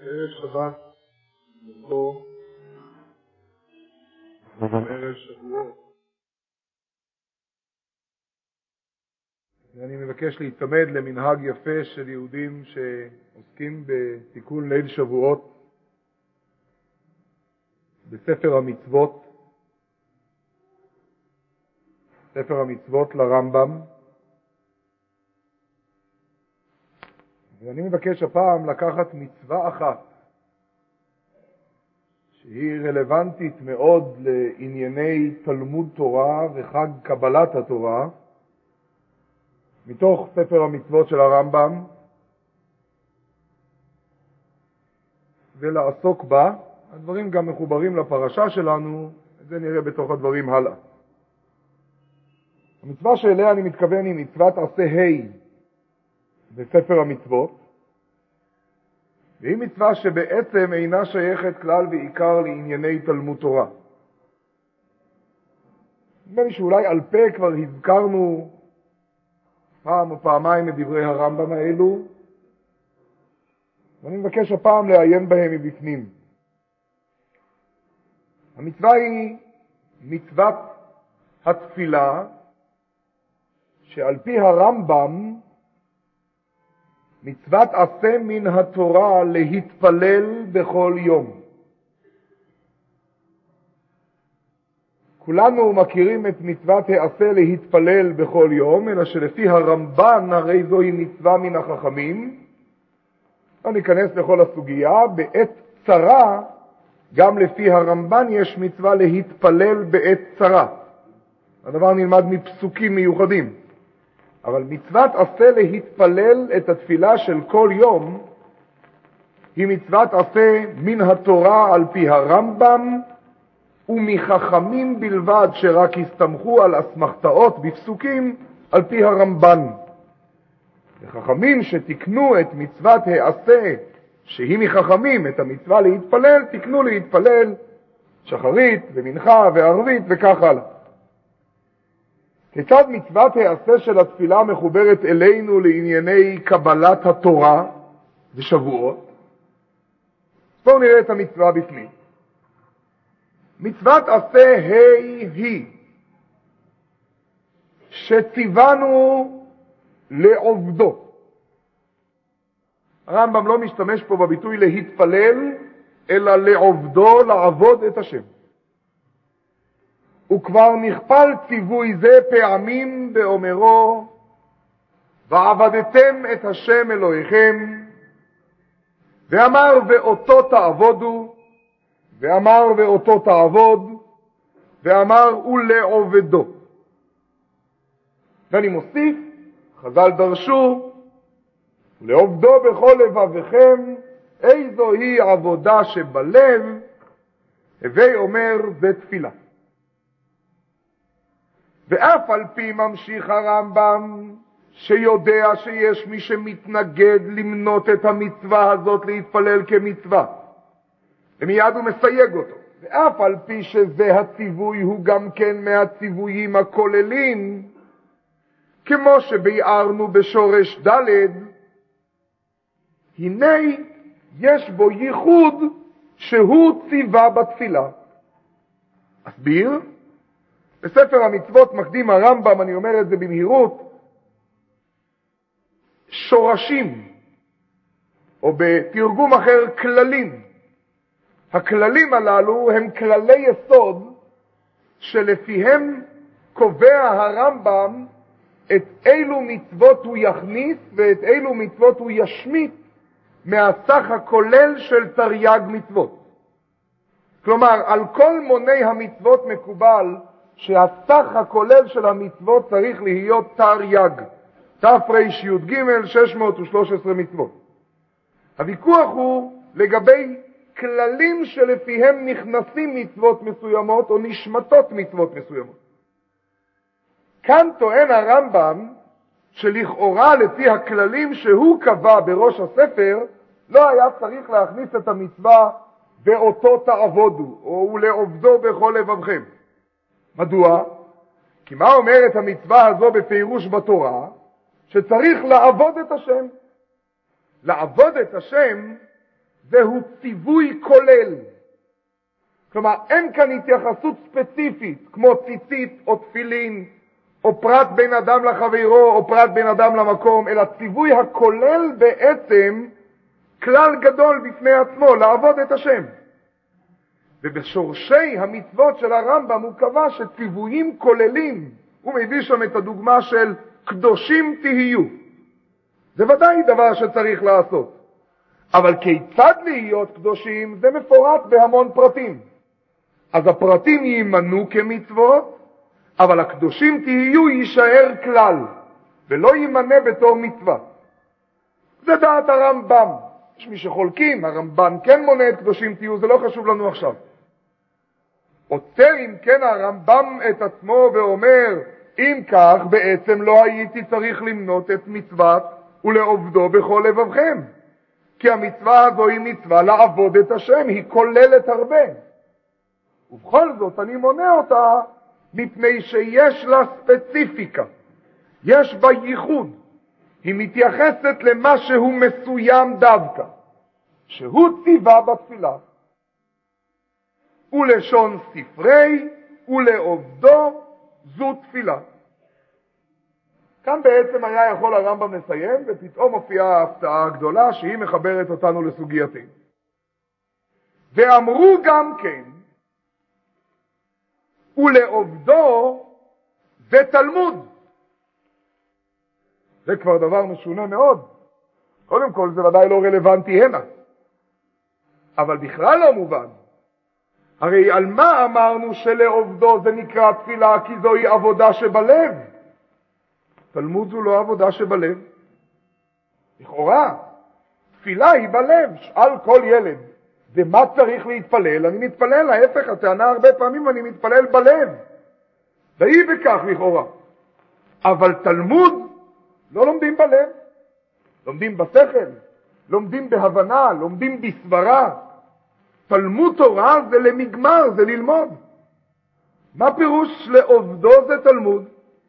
ערב שבת, פה, ערב שבועות. ואני מבקש להתעמד למנהג יפה של יהודים שעוסקים בתיקון ליל שבועות בספר המצוות, ספר המצוות לרמב"ם. ואני מבקש הפעם לקחת מצווה אחת שהיא רלוונטית מאוד לענייני תלמוד תורה וחג קבלת התורה, מתוך ספר המצוות של הרמב"ם, ולעסוק בה. הדברים גם מחוברים לפרשה שלנו, את זה נראה בתוך הדברים הלאה. המצווה שאליה אני מתכוון היא מצוות עשה בספר המצוות, והיא מצווה שבעצם אינה שייכת כלל ועיקר לענייני תלמוד תורה. נדמה לי שאולי על פה כבר הזכרנו פעם או פעמיים את דברי הרמב"ם האלו, ואני מבקש הפעם לעיין בהם מבפנים. המצווה היא מצוות התפילה, שעל פי הרמב"ם מצוות עשה מן התורה להתפלל בכל יום. כולנו מכירים את מצוות העשה להתפלל בכל יום, אלא שלפי הרמב"ן הרי זוהי מצווה מן החכמים. לא ניכנס לכל הסוגיה. בעת צרה גם לפי הרמב"ן יש מצווה להתפלל בעת צרה. הדבר נלמד מפסוקים מיוחדים. אבל מצוות עשה להתפלל את התפילה של כל יום היא מצוות עשה מן התורה על פי הרמב"ם, ומחכמים בלבד שרק הסתמכו על אסמכתאות בפסוקים על פי הרמב"ן. וחכמים שתקנו את מצוות העשה שהיא מחכמים את המצווה להתפלל, תקנו להתפלל שחרית ומנחה וערבית וכך הלאה. כיצד מצוות העשה של התפילה מחוברת אלינו לענייני קבלת התורה ושבועות? בואו נראה את המצווה בפנים. מצוות עשה היא שציוונו לעובדו. הרמב"ם לא משתמש פה בביטוי להתפלל, אלא לעובדו, לעבוד את השם. וכבר נכפל ציווי זה פעמים באומרו, ועבדתם את השם אלוהיכם, ואמר ואותו תעבודו, ואמר ואותו תעבוד, ואמר ולעובדו. ואני מוסיף, חז"ל דרשו, לעובדו בכל לבבכם, איזו היא עבודה שבלב, הווי אומר זה תפילה. ואף על פי ממשיך הרמב"ם שיודע שיש מי שמתנגד למנות את המצווה הזאת להתפלל כמצווה, ומיד הוא מסייג אותו. ואף על פי שזה הציווי הוא גם כן מהציוויים הכוללים, כמו שביארנו בשורש ד', הנה יש בו ייחוד שהוא ציווה בתפילה. אסביר. בספר המצוות מקדים הרמב"ם, אני אומר את זה במהירות, שורשים, או בתרגום אחר כללים. הכללים הללו הם כללי יסוד שלפיהם קובע הרמב"ם את אילו מצוות הוא יכניס ואת אילו מצוות הוא ישמיט מהסך הכולל של תרי"ג מצוות. כלומר, על כל מוני המצוות מקובל שהסך הכולל של המצוות צריך להיות תרי"ג, תרי"ג 613 מצוות. הוויכוח הוא לגבי כללים שלפיהם נכנסים מצוות מסוימות או נשמטות מצוות מסוימות. כאן טוען הרמב"ם שלכאורה לפי הכללים שהוא קבע בראש הספר לא היה צריך להכניס את המצווה ואותו תעבודו או לעובדו בכל לבבכם. מדוע? כי מה אומרת המצווה הזו בפירוש בתורה? שצריך לעבוד את השם. לעבוד את השם זהו ציווי כולל. כלומר, אין כאן התייחסות ספציפית, כמו ציצית או תפילין, או פרט בין אדם לחברו, או פרט בין אדם למקום, אלא ציווי הכולל בעצם כלל גדול בפני עצמו, לעבוד את השם. ובשורשי המצוות של הרמב"ם הוא קבע שציוויים כוללים, הוא מביא שם את הדוגמה של קדושים תהיו. זה ודאי דבר שצריך לעשות. אבל כיצד להיות קדושים זה מפורט בהמון פרטים. אז הפרטים יימנו כמצוות, אבל הקדושים תהיו יישאר כלל, ולא יימנה בתור מצווה. זה דעת הרמב"ם. יש מי שחולקים, הרמב"ם כן מונה את קדושים תהיו, זה לא חשוב לנו עכשיו. עוצר אם כן הרמב"ם את עצמו ואומר, אם כך בעצם לא הייתי צריך למנות את מצוות ולעובדו בכל לבבכם. כי המצווה הזו היא מצווה לעבוד את השם, היא כוללת הרבה. ובכל זאת אני מונה אותה מפני שיש לה ספציפיקה, יש בה ייחוד. היא מתייחסת למשהו מסוים דווקא, שהוא ציווה בתפילה. ולשון ספרי ולעובדו זו תפילה. כאן בעצם היה יכול הרמב"ם לסיים, ופתאום הופיעה ההפתעה הגדולה שהיא מחברת אותנו לסוגייתנו. ואמרו גם כן, ולעובדו זה תלמוד. זה כבר דבר משונה מאוד. קודם כל זה ודאי לא רלוונטי הנה, אבל בכלל לא מובן. הרי על מה אמרנו שלעובדו זה נקרא תפילה? כי זוהי עבודה שבלב. תלמוד זו לא עבודה שבלב. לכאורה, תפילה היא בלב. שאל כל ילד, ומה צריך להתפלל? אני מתפלל, להפך, הטענה הרבה פעמים אני מתפלל בלב. די בכך לכאורה. אבל תלמוד לא לומדים בלב. לומדים בשכל, לומדים בהבנה, לומדים בסברה. תלמוד תורה זה למגמר, זה ללמוד. מה פירוש לעובדו זה תלמוד?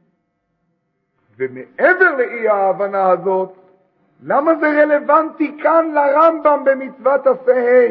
ומעבר לאי ההבנה הזאת, למה זה רלוונטי כאן לרמב"ם במצוות עשה?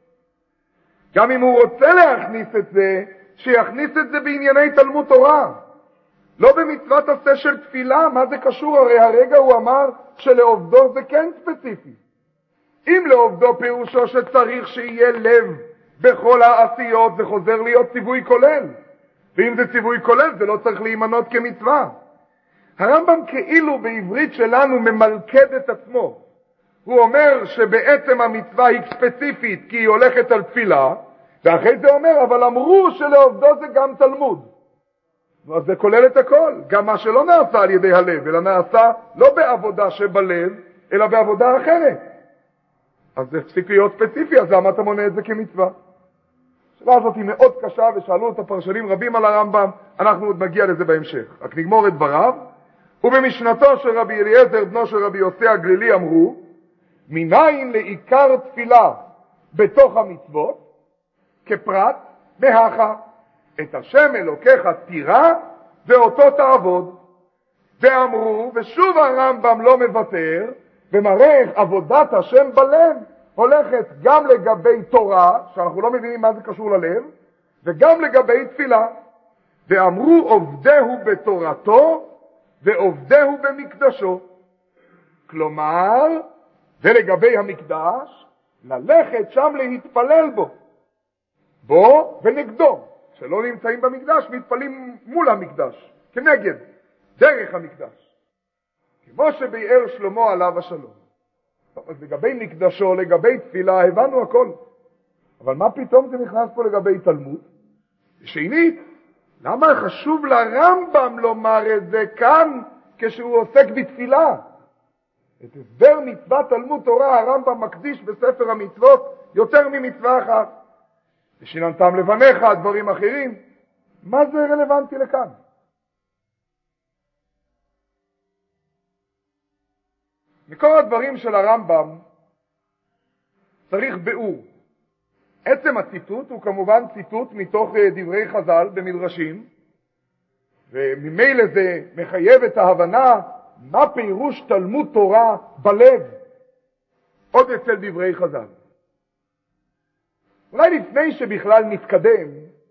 גם אם הוא רוצה להכניס את זה, שיכניס את זה בענייני תלמוד תורה. לא במצוות עשה של תפילה, מה זה קשור? הרי הרגע הוא אמר שלעובדו זה כן ספציפי. אם לעובדו פירושו שצריך שיהיה לב בכל העשיות, זה חוזר להיות ציווי כולל. ואם זה ציווי כולל, זה לא צריך להימנות כמצווה. הרמב"ם כאילו בעברית שלנו ממלכד את עצמו. הוא אומר שבעצם המצווה היא ספציפית כי היא הולכת על תפילה, ואחרי זה אומר, אבל אמרו שלעובדו זה גם תלמוד. אז זה כולל את הכל, גם מה שלא נעשה על ידי הלב, אלא נעשה לא בעבודה שבלב, אלא בעבודה אחרת. אז זה הפסיק להיות ספציפי, אז למה אתה מונה את זה כמצווה? השאלה הזאת היא מאוד קשה, ושאלו את הפרשנים רבים על הרמב"ם, אנחנו עוד נגיע לזה בהמשך. רק נגמור את דבריו, ובמשנתו של רבי אליעזר, בנו של רבי יוסי הגלילי, אמרו, מניין לעיקר תפילה בתוך המצוות, כפרט, מהכה, את השם אלוקיך תירא, ואותו תעבוד. ואמרו, ושוב הרמב"ם לא מוותר, ומראה איך עבודת השם בלב הולכת גם לגבי תורה, שאנחנו לא מבינים מה זה קשור ללב, וגם לגבי תפילה. ואמרו עובדהו בתורתו ועובדהו במקדשו. כלומר, ולגבי המקדש, ללכת שם להתפלל בו. בו ונגדו. שלא נמצאים במקדש, מתפלים מול המקדש, כנגד, דרך המקדש. כמו שביאר שלמה עליו השלום. אז לגבי מקדשו, לגבי תפילה, הבנו הכל. אבל מה פתאום זה נכנס פה לגבי תלמוד? שנית, למה חשוב לרמב"ם לומר את זה כאן כשהוא עוסק בתפילה? את הסבר מצוות תלמוד תורה הרמב"ם מקדיש בספר המצוות יותר ממצווה אחת. ושיננתם לבניך, דברים אחרים. מה זה רלוונטי לכאן? מכל הדברים של הרמב"ם צריך ביאור. עצם הציטוט הוא כמובן ציטוט מתוך דברי חז"ל במדרשים, וממילא זה מחייב את ההבנה מה פירוש תלמוד תורה בלב, עוד אצל דברי חז"ל. אולי לפני שבכלל נתקדם,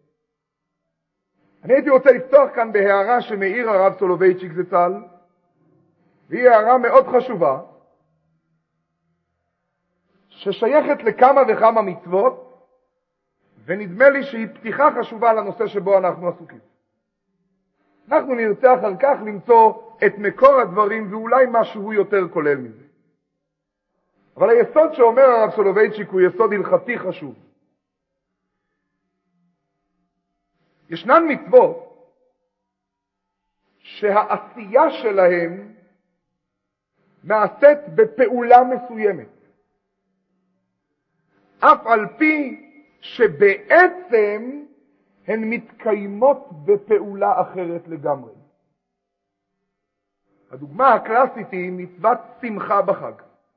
אני הייתי רוצה לפתוח כאן בהערה שמעיר הרב סולובייצ'יק זצ"ל, והיא הערה מאוד חשובה, ששייכת לכמה וכמה מצוות, ונדמה לי שהיא פתיחה חשובה לנושא שבו אנחנו עסוקים. אנחנו נרצה אחר כך למצוא את מקור הדברים ואולי משהו יותר כולל מזה. אבל היסוד שאומר הרב סולובייצ'יק הוא יסוד הלכתי חשוב. ישנן מצוות שהעשייה שלהם נעשית בפעולה מסוימת, אף על פי שבעצם הן מתקיימות בפעולה אחרת לגמרי. הדוגמה הקלאסית היא מצוות שמחה בחג.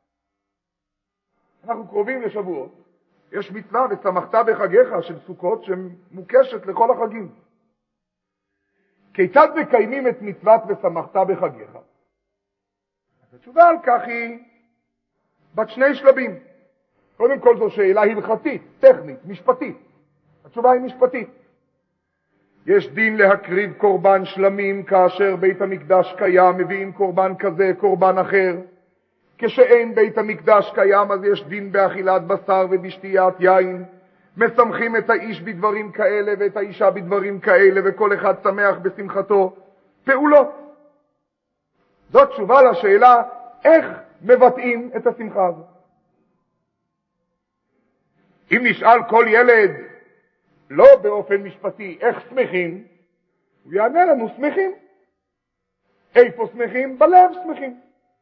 אנחנו קרובים לשבועות. יש מצווה ושמחת בחגיך של סוכות שמוקשת לכל החגים. כיצד מקיימים את מצוות ושמחת בחגיך? התשובה על כך היא בת שני שלבים. קודם כל זו שאלה הלכתית, טכנית, משפטית. התשובה היא משפטית. יש דין להקריב קורבן שלמים כאשר בית המקדש קיים, מביאים קורבן כזה, קורבן אחר. כשאין בית המקדש קיים, אז יש דין באכילת בשר ובשתיית יין. משמחים את האיש בדברים כאלה ואת האישה בדברים כאלה, וכל אחד שמח בשמחתו. פעולות. זאת תשובה לשאלה איך מבטאים את השמחה הזאת. אם נשאל כל ילד, לא באופן משפטי, איך שמחים, הוא יענה לנו שמחים. איפה שמחים? בלב שמחים.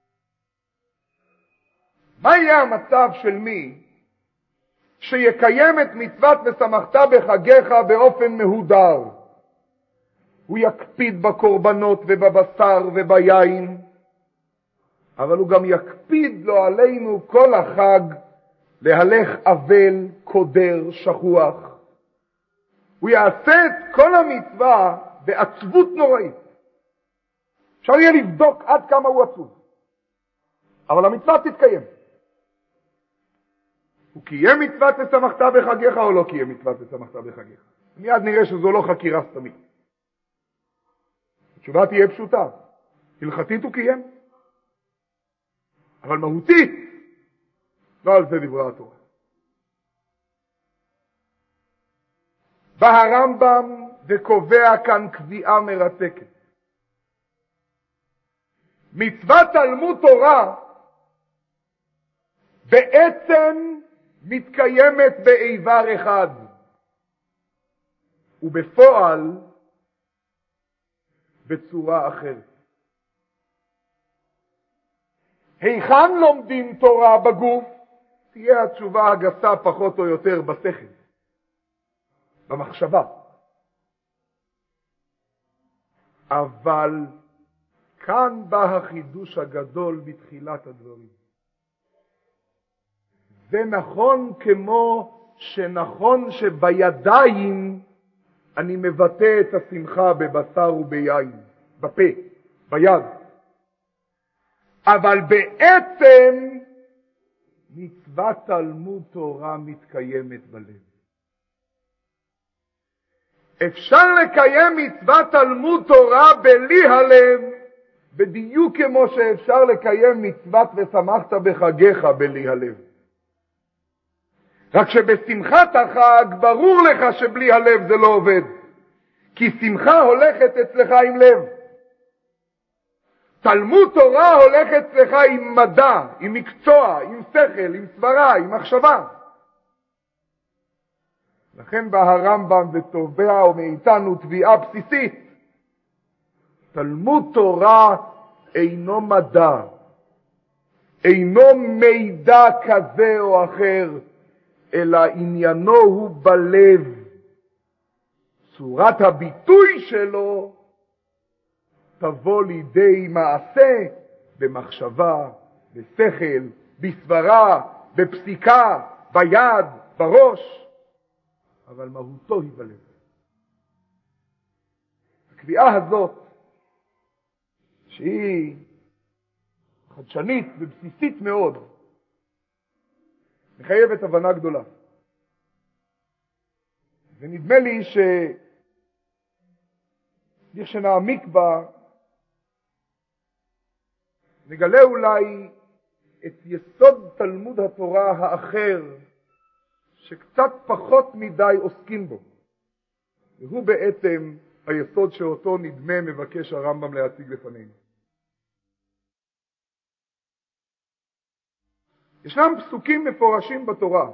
מה יהיה המצב של מי שיקיים את מצוות ושמחת בחגיך באופן מהודר? הוא יקפיד בקורבנות ובבשר וביין, אבל הוא גם יקפיד לו עלינו כל החג להלך אבל, קודר, שכוח. הוא יעשה את כל המצווה בעצבות נוראית. אפשר יהיה לבדוק עד כמה הוא עצוב. אבל המצווה תתקיים. הוא קיים מצוות ושמחת בחגיך או לא קיים מצוות ושמחת בחגיך? מיד נראה שזו לא חקירה סתמית. התשובה תהיה פשוטה. הלכתית הוא קיים. אבל מהותית, לא על זה דברי התורה. בא הרמב"ם וקובע כאן קביעה מרתקת. מצוות תלמוד תורה בעצם מתקיימת באיבר אחד, ובפועל בצורה אחרת. היכן לומדים תורה בגוף? תהיה התשובה הגסה פחות או יותר בשכל, במחשבה. אבל כאן בא החידוש הגדול בתחילת הדברים. זה נכון כמו שנכון שבידיים אני מבטא את השמחה בבשר וביין, בפה, ביד. אבל בעצם מצוות תלמוד תורה מתקיימת בלב. אפשר לקיים מצוות תלמוד תורה בלי הלב, בדיוק כמו שאפשר לקיים מצוות ושמחת בחגיך בלי הלב. רק שבשמחת החג ברור לך שבלי הלב זה לא עובד, כי שמחה הולכת אצלך עם לב. תלמוד תורה הולך אצלך עם מדע, עם מקצוע, עם שכל, עם סברה, עם מחשבה. לכן בא הרמב"ם ותובע מאיתנו תביעה בסיסית. תלמוד תורה אינו מדע, אינו מידע כזה או אחר, אלא עניינו הוא בלב. צורת הביטוי שלו תבוא לידי מעשה במחשבה, בשכל, בסברה, בפסיקה, ביד, בראש, אבל מהותו היא בלב. הקביעה הזאת, שהיא חדשנית ובסיסית מאוד, מחייבת הבנה גדולה. ונדמה לי כשנעמיק בה, נגלה אולי את יסוד תלמוד התורה האחר, שקצת פחות מדי עוסקים בו. והוא בעצם היסוד שאותו נדמה מבקש הרמב"ם להציג לפנינו. ישנם פסוקים מפורשים בתורה,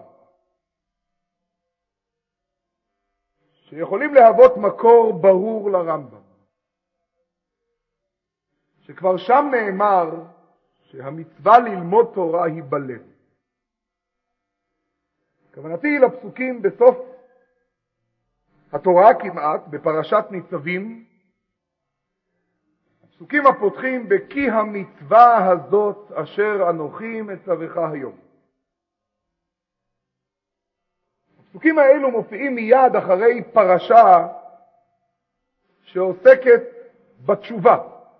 שיכולים להוות מקור ברור לרמב"ם, שכבר שם נאמר שהמצווה ללמוד תורה היא בלב. כוונתי לפסוקים בסוף התורה כמעט, בפרשת ניצבים, הפסוקים הפותחים בכי המצווה הזאת אשר אנוכי מצווך היום. הפסוקים האלו מופיעים מיד אחרי פרשה שעוסקת בתשובה.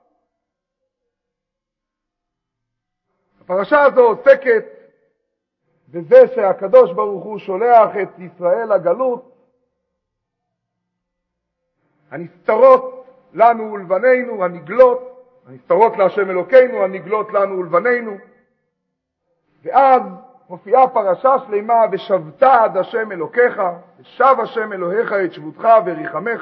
הפרשה הזו עוסקת בזה שהקדוש ברוך הוא שולח את ישראל לגלות, הנסתרות לנו ולבנינו, הנסתרות להשם אלוקינו, הנגלות לנו ולבנינו. ואז מופיעה פרשה שלמה, ושבת עד השם אלוקיך, ושב השם אלוהיך את שבותך וריחמך.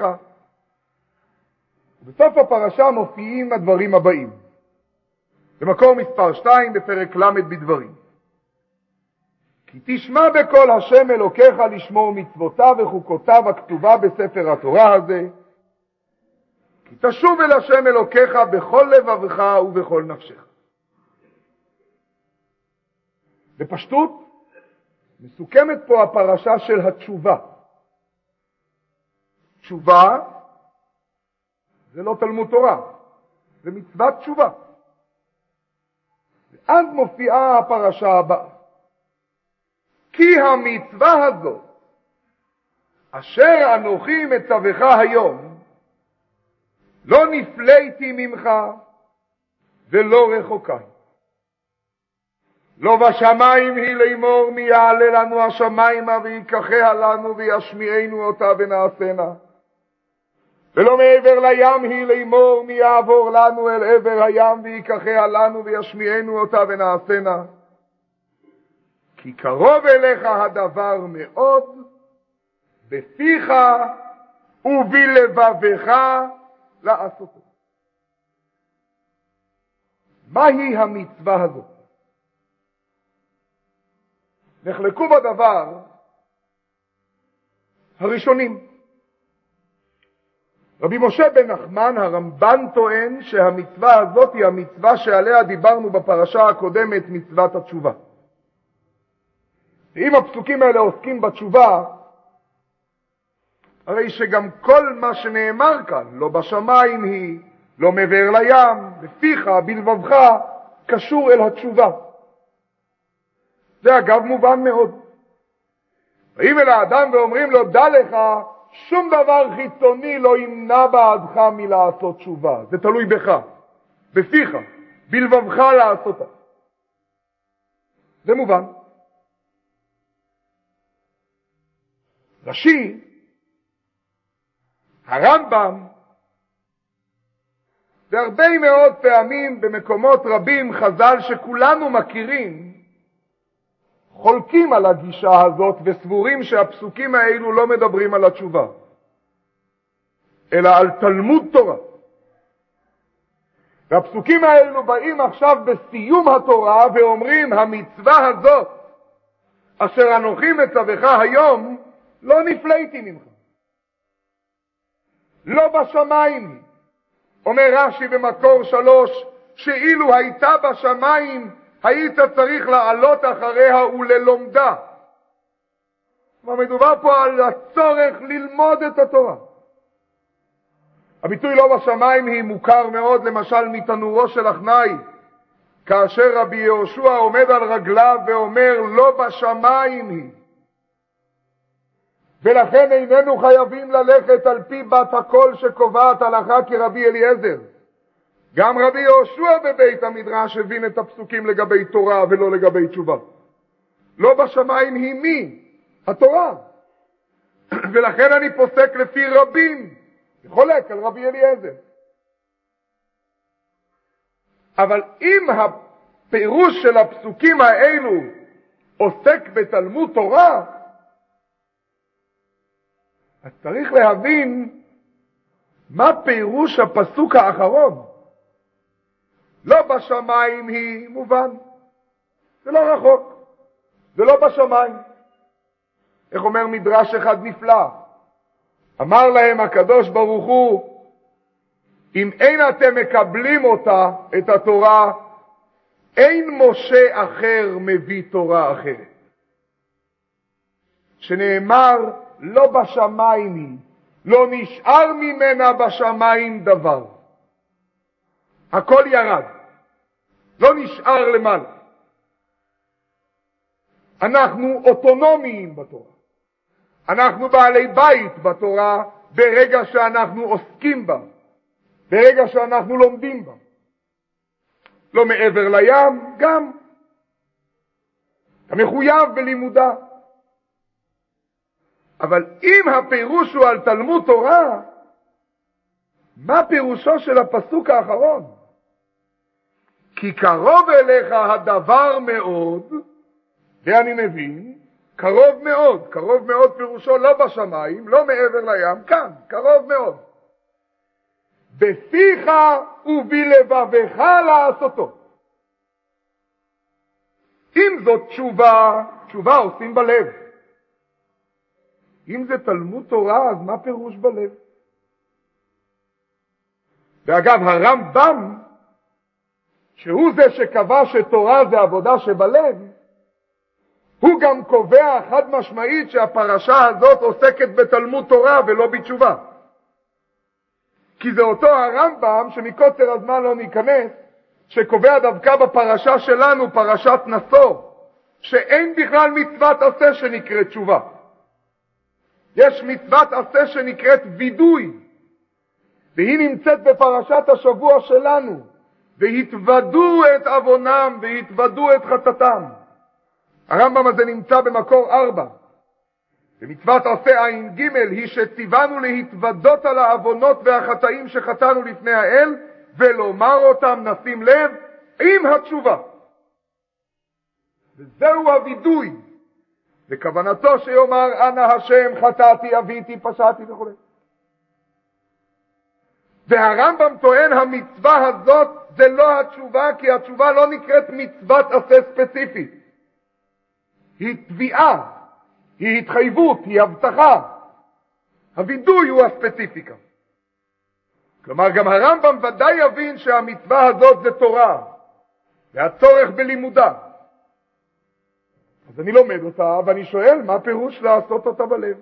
בסוף הפרשה מופיעים הדברים הבאים. במקור מספר 2 בפרק ל' בדברים. כי תשמע בקול השם אלוקיך לשמור מצוותיו וחוקותיו הכתובה בספר התורה הזה, כי תשוב אל השם אלוקיך בכל לבבך ובכל נפשך. בפשטות, מסוכמת פה הפרשה של התשובה. תשובה זה לא תלמוד תורה, זה מצוות תשובה. ואז מופיעה הפרשה הבאה. כי המצווה הזאת, אשר אנוכי מצווך היום, לא נפלאתי ממך ולא רחוקה. לא בשמיים היא לאמור מי יעלה לנו השמיימה ויקחיה לנו וישמיענו אותה ונעשנה. ולא מעבר לים היא לאמור מי יעבור לנו אל עבר הים ויקחיה לנו וישמיענו אותה ונעשנה. כי קרוב אליך הדבר מאוד, בפיך ובלבבך לעשותו. מהי המצווה הזאת? נחלקו בדבר הראשונים. רבי משה בן נחמן הרמב"ן טוען שהמצווה הזאת היא המצווה שעליה דיברנו בפרשה הקודמת, מצוות התשובה. ואם הפסוקים האלה עוסקים בתשובה, הרי שגם כל מה שנאמר כאן, לא בשמיים היא, לא מעבר לים, בפיך, בלבבך, קשור אל התשובה. זה אגב מובן מאוד. באים אל האדם ואומרים לו, דע לך, שום דבר חיצוני לא ימנע בעדך מלעשות תשובה. זה תלוי בך, בפיך, בלבבך לעשותה. זה מובן. רש"י, הרמב"ם, והרבה מאוד פעמים במקומות רבים חז"ל שכולנו מכירים, חולקים על הגישה הזאת וסבורים שהפסוקים האלו לא מדברים על התשובה, אלא על תלמוד תורה. והפסוקים האלו באים עכשיו בסיום התורה ואומרים, המצווה הזאת אשר אנוכי מצווך היום, לא נפלאתי ממך. לא בשמיים. אומר רש"י במקור 3, שאילו הייתה בשמיים, היית צריך לעלות אחריה וללומדה. מדובר פה על הצורך ללמוד את התורה. הביטוי לא בשמיים היא מוכר מאוד, למשל מתנורו של אחנאי, כאשר רבי יהושע עומד על רגליו ואומר, לא בשמיים היא. ולכן איננו חייבים ללכת על פי בת הקול שקובעת הלכה כרבי אליעזר. גם רבי יהושע בבית המדרש הבין את הפסוקים לגבי תורה ולא לגבי תשובה. לא בשמיים היא מי? התורה. ולכן אני פוסק לפי רבים, וחולק על רבי אליעזר. אבל אם הפירוש של הפסוקים האלו עוסק בתלמוד תורה, אז צריך להבין מה פירוש הפסוק האחרון. לא בשמיים היא מובן. זה לא רחוק. זה לא בשמיים. איך אומר מדרש אחד נפלא? אמר להם הקדוש ברוך הוא, אם אין אתם מקבלים אותה, את התורה, אין משה אחר מביא תורה אחרת. שנאמר, לא בשמיים היא, לא נשאר ממנה בשמיים דבר. הכל ירד, לא נשאר למעלה. אנחנו אוטונומיים בתורה. אנחנו בעלי בית בתורה ברגע שאנחנו עוסקים בה, ברגע שאנחנו לומדים בה. לא מעבר לים, גם. אתה מחויב בלימודה. אבל אם הפירוש הוא על תלמוד תורה, מה פירושו של הפסוק האחרון? כי קרוב אליך הדבר מאוד, ואני מבין, קרוב מאוד. קרוב מאוד פירושו לא בשמיים, לא מעבר לים, כאן, קרוב מאוד. בפיך ובלבבך לעשותו. אם זאת תשובה, תשובה עושים בלב. אם זה תלמוד תורה, אז מה פירוש בלב? ואגב, הרמב"ם, שהוא זה שקבע שתורה זה עבודה שבלב, הוא גם קובע חד משמעית שהפרשה הזאת עוסקת בתלמוד תורה ולא בתשובה. כי זה אותו הרמב"ם, שמקוצר הזמן לא ניכנס, שקובע דווקא בפרשה שלנו, פרשת נשוא, שאין בכלל מצוות עשה שנקראת תשובה. יש מצוות עשה שנקראת וידוי, והיא נמצאת בפרשת השבוע שלנו, והתוודו את עוונם והתוודו את חטאתם. הרמב"ם הזה נמצא במקור 4. ומצוות עשה עין ג' היא שציוונו להתוודות על העוונות והחטאים שחטאנו לפני האל, ולומר אותם, נשים לב, עם התשובה. וזהו הוידוי. וכוונתו שיאמר, אנא השם חטאתי, עוויתי, פשעתי וכו'. והרמב"ם טוען, המצווה הזאת זה לא התשובה, כי התשובה לא נקראת מצוות עשה ספציפית. היא תביעה, היא התחייבות, היא הבטחה. הוידוי הוא הספציפיקה. כלומר, גם הרמב"ם ודאי יבין שהמצווה הזאת זה תורה, והצורך בלימודה. אז אני לומד אותה, ואני שואל, מה פירוש לעשות אותה בלב?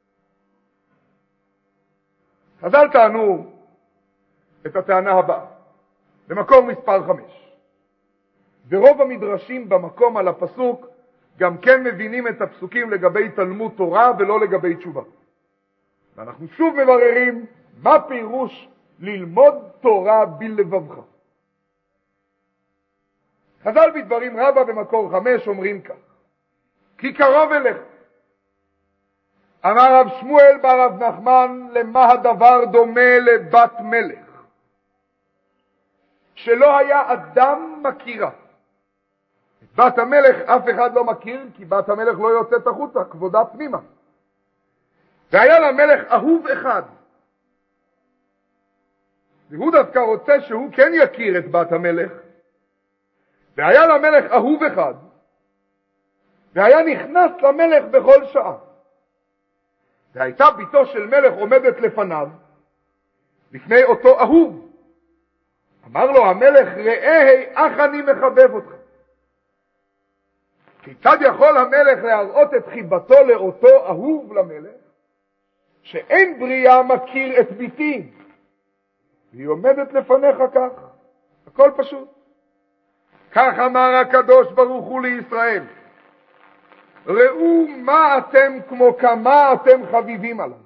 חז"ל טענו את הטענה הבאה, במקור מספר 5. ורוב המדרשים במקום על הפסוק, גם כן מבינים את הפסוקים לגבי תלמוד תורה ולא לגבי תשובה. ואנחנו שוב מבררים מה פירוש ללמוד תורה בלבבך. חז"ל בדברים רבה במקור 5 אומרים כך, כי קרוב אליך. אמר רב שמואל בר רב נחמן, למה הדבר דומה לבת מלך, שלא היה אדם מכירה. בת המלך אף אחד לא מכיר, כי בת המלך לא יוצאת החוצה, כבודה פנימה. והיה למלך אהוב אחד. והוא דווקא רוצה שהוא כן יכיר את בת המלך. והיה למלך אהוב אחד. והיה נכנס למלך בכל שעה. והייתה ביתו של מלך עומדת לפניו, לפני אותו אהוב. אמר לו המלך, ראה, אך אני מחבב אותך. כיצד יכול המלך להראות את חיבתו לאותו אהוב למלך, שאין בריאה מכיר את ביתי, והיא עומדת לפניך כך? הכל פשוט. כך אמר הקדוש ברוך הוא לישראל, ראו מה אתם כמו כמה אתם חביבים עליו,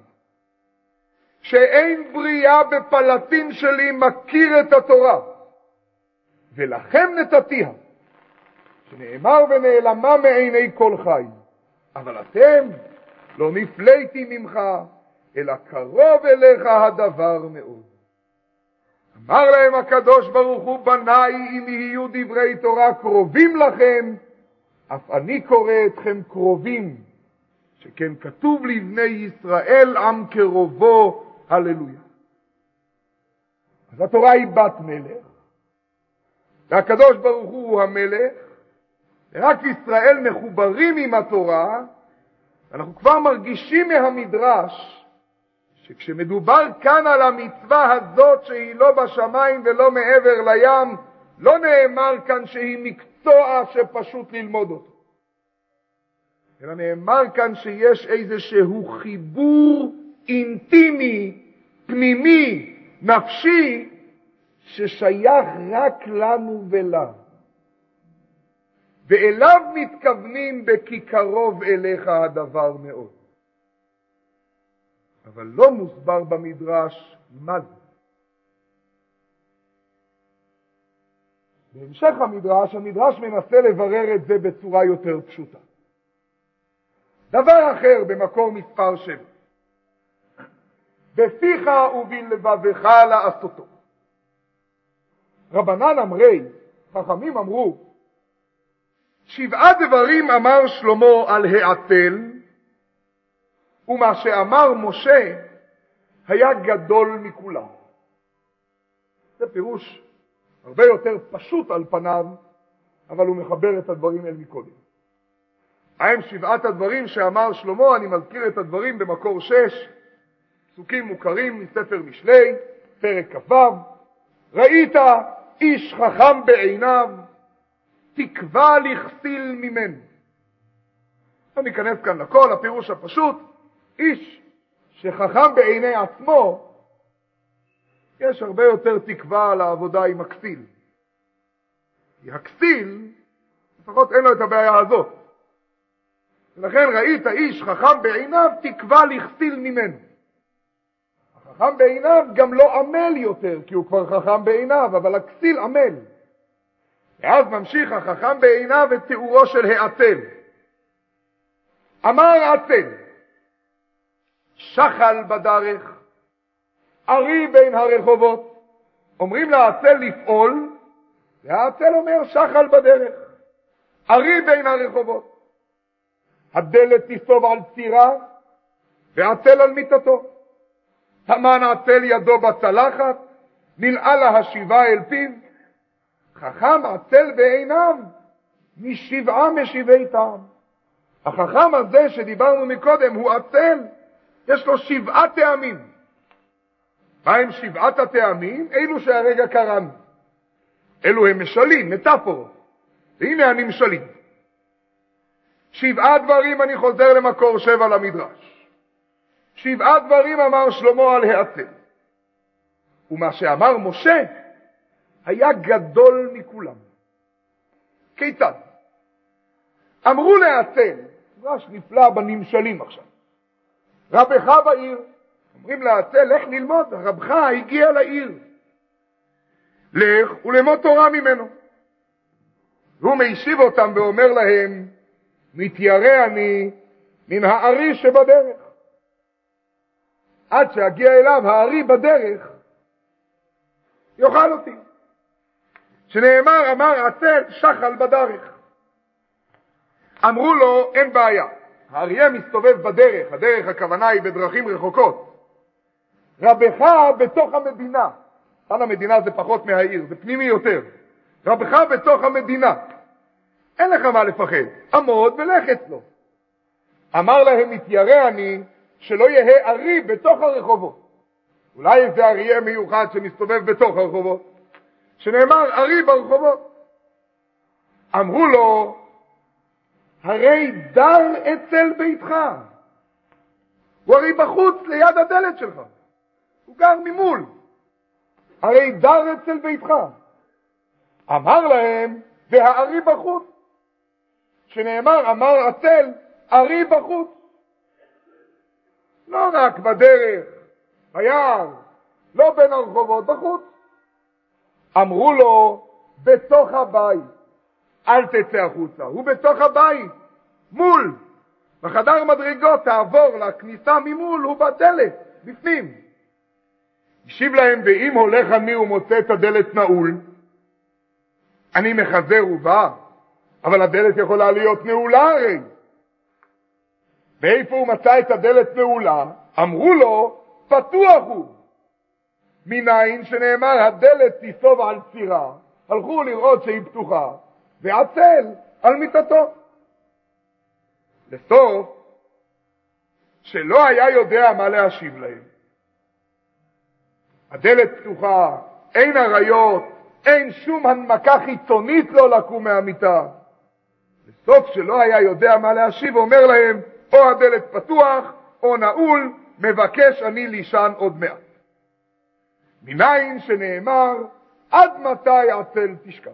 שאין בריאה בפלטים שלי מכיר את התורה, ולכם נתתיה, שנאמר ונעלמה מעיני כל חי. אבל אתם לא נפלאתי ממך, אלא קרוב אליך הדבר מאוד. אמר להם הקדוש ברוך הוא, בניי, אם יהיו דברי תורה קרובים לכם, אף אני קורא אתכם קרובים, שכן כתוב לבני ישראל עם קרובו, הללויה. אז התורה היא בת מלך, והקדוש ברוך הוא המלך, ורק ישראל מחוברים עם התורה. אנחנו כבר מרגישים מהמדרש שכשמדובר כאן על המצווה הזאת שהיא לא בשמיים ולא מעבר לים, לא נאמר כאן שהיא מקצוע שפשוט ללמוד אותו, אלא נאמר כאן שיש איזשהו חיבור אינטימי, פנימי, נפשי, ששייך רק לנו ולה. ואליו מתכוונים בכי קרוב אליך הדבר מאוד. אבל לא מוסבר במדרש מה זה. בהמשך המדרש מנסה לברר את זה בצורה יותר פשוטה. דבר אחר במקור מספר 7. בפיך ובלבבך לעשותו. רבנן אמרי, חכמים אמרו, 7 דברים אמר שלמה על העתל, ומה שאמר משה היה גדול מכולם. זה פירוש הרבה יותר פשוט על פניו, אבל הוא מחבר את הדברים אל מקודם. הם 7 הדברים שאמר שלמה, אני מזכיר את הדברים במקור 6, פסוקים מוכרים מספר משלי, פרק כ"ו, ראית איש חכם בעיניו, תקווה לכסיל ממנו. לא ניכנס כאן לכל, הפירוש הפשוט, איש שחכם בעיני עצמו, יש הרבה יותר תקווה על העבודה עם הכסיל. כי הכסיל, לפחות אין לו את הבעיה הזאת. ולכן ראית איש חכם בעיניו, תקווה לכסיל ממנו. החכם בעיניו גם לא עמל יותר, כי הוא כבר חכם בעיניו, אבל הכסיל עמל. ואז ממשיך החכם בעיניו את תיאורו של העתל. אמר העתל, שחל בדרך, ארי בין הרחובות. אומרים לעתל לפעול, והעתל אומר שחל בדרך, ארי בין הרחובות. הדלת תסתוב על צירה, ועתל על מיטתו. טמן עתל ידו בצלחת, נלאה לה השיבה אל פיו. חכם עתל בעיניו, משבעה משיבי טעם. החכם הזה שדיברנו מקודם הוא עתל, יש לו 7 טעמים. מה הם 7 הטעמים? אלו שהרגע קראנו. אלו הם משלים, מטאפורות. והנה הנמשלים. 7 דברים, אני חוזר למקור 7 למדרש. 7 דברים אמר שלמה על העתל. ומה שאמר משה היה גדול מכולם. כיצד? אמרו לעתל, מדרש נפלא בנמשלים עכשיו, רבך בעיר. אומרים לעתל, לך ללמוד, רבך הגיע לעיר. לך ולמוד תורה ממנו. והוא מיישיב אותם ואומר להם, מתיירא אני מן הארי שבדרך. עד שהגיע אליו הארי בדרך, יאכל אותי. שנאמר, אמר עתל, שחל בדרך. אמרו לו, אין בעיה. האריה מסתובב בדרך, הדרך הכוונה היא בדרכים רחוקות. רבך בתוך המדינה. כאן המדינה זה פחות מהעיר, זה פנימי יותר. רבך בתוך המדינה. אין לך מה לפחד, עמוד ולך אצלו. אמר להם, מתיירא אני שלא יהיה ארי בתוך הרחובות. אולי איזה אריה מיוחד שמסתובב בתוך הרחובות, שנאמר ארי ברחובות. אמרו לו, הרי דר אצל ביתך. הוא הרי בחוץ ליד הדלת שלך. הוא גר ממול. הרי דר אצל ביתך. אמר להם, והארי בחוץ. שנאמר, אמר עתל, ארי בחוץ. לא רק בדרך, ביער, לא בין הרחובות, בחוץ. אמרו לו, בתוך הבית. אל תצא החוצה, הוא בתוך הבית, מול, בחדר מדרגות תעבור לכניסה ממול, הוא בדלת, בפנים. השיב להם, ואם הולך אני ומוצא את הדלת נעול, אני מחזר ובא, אבל הדלת יכולה להיות נעולה הרי. ואיפה הוא מצא את הדלת נעולה? אמרו לו, פתוח הוא. מניין שנאמר, הדלת תיסוב על צירה, הלכו לראות שהיא פתוחה, ועצל על מיטתו. לסוף, שלא היה יודע מה להשיב להם. הדלת פתוחה, אין עריות, אין שום הנמקה חיצונית לא לקום מהמיטה. בסוף שלא היה יודע מה להשיב, אומר להם, או הדלת פתוח, או נעול, מבקש אני לישן עוד מעט. מניין שנאמר, עד מתי עצל תשכב.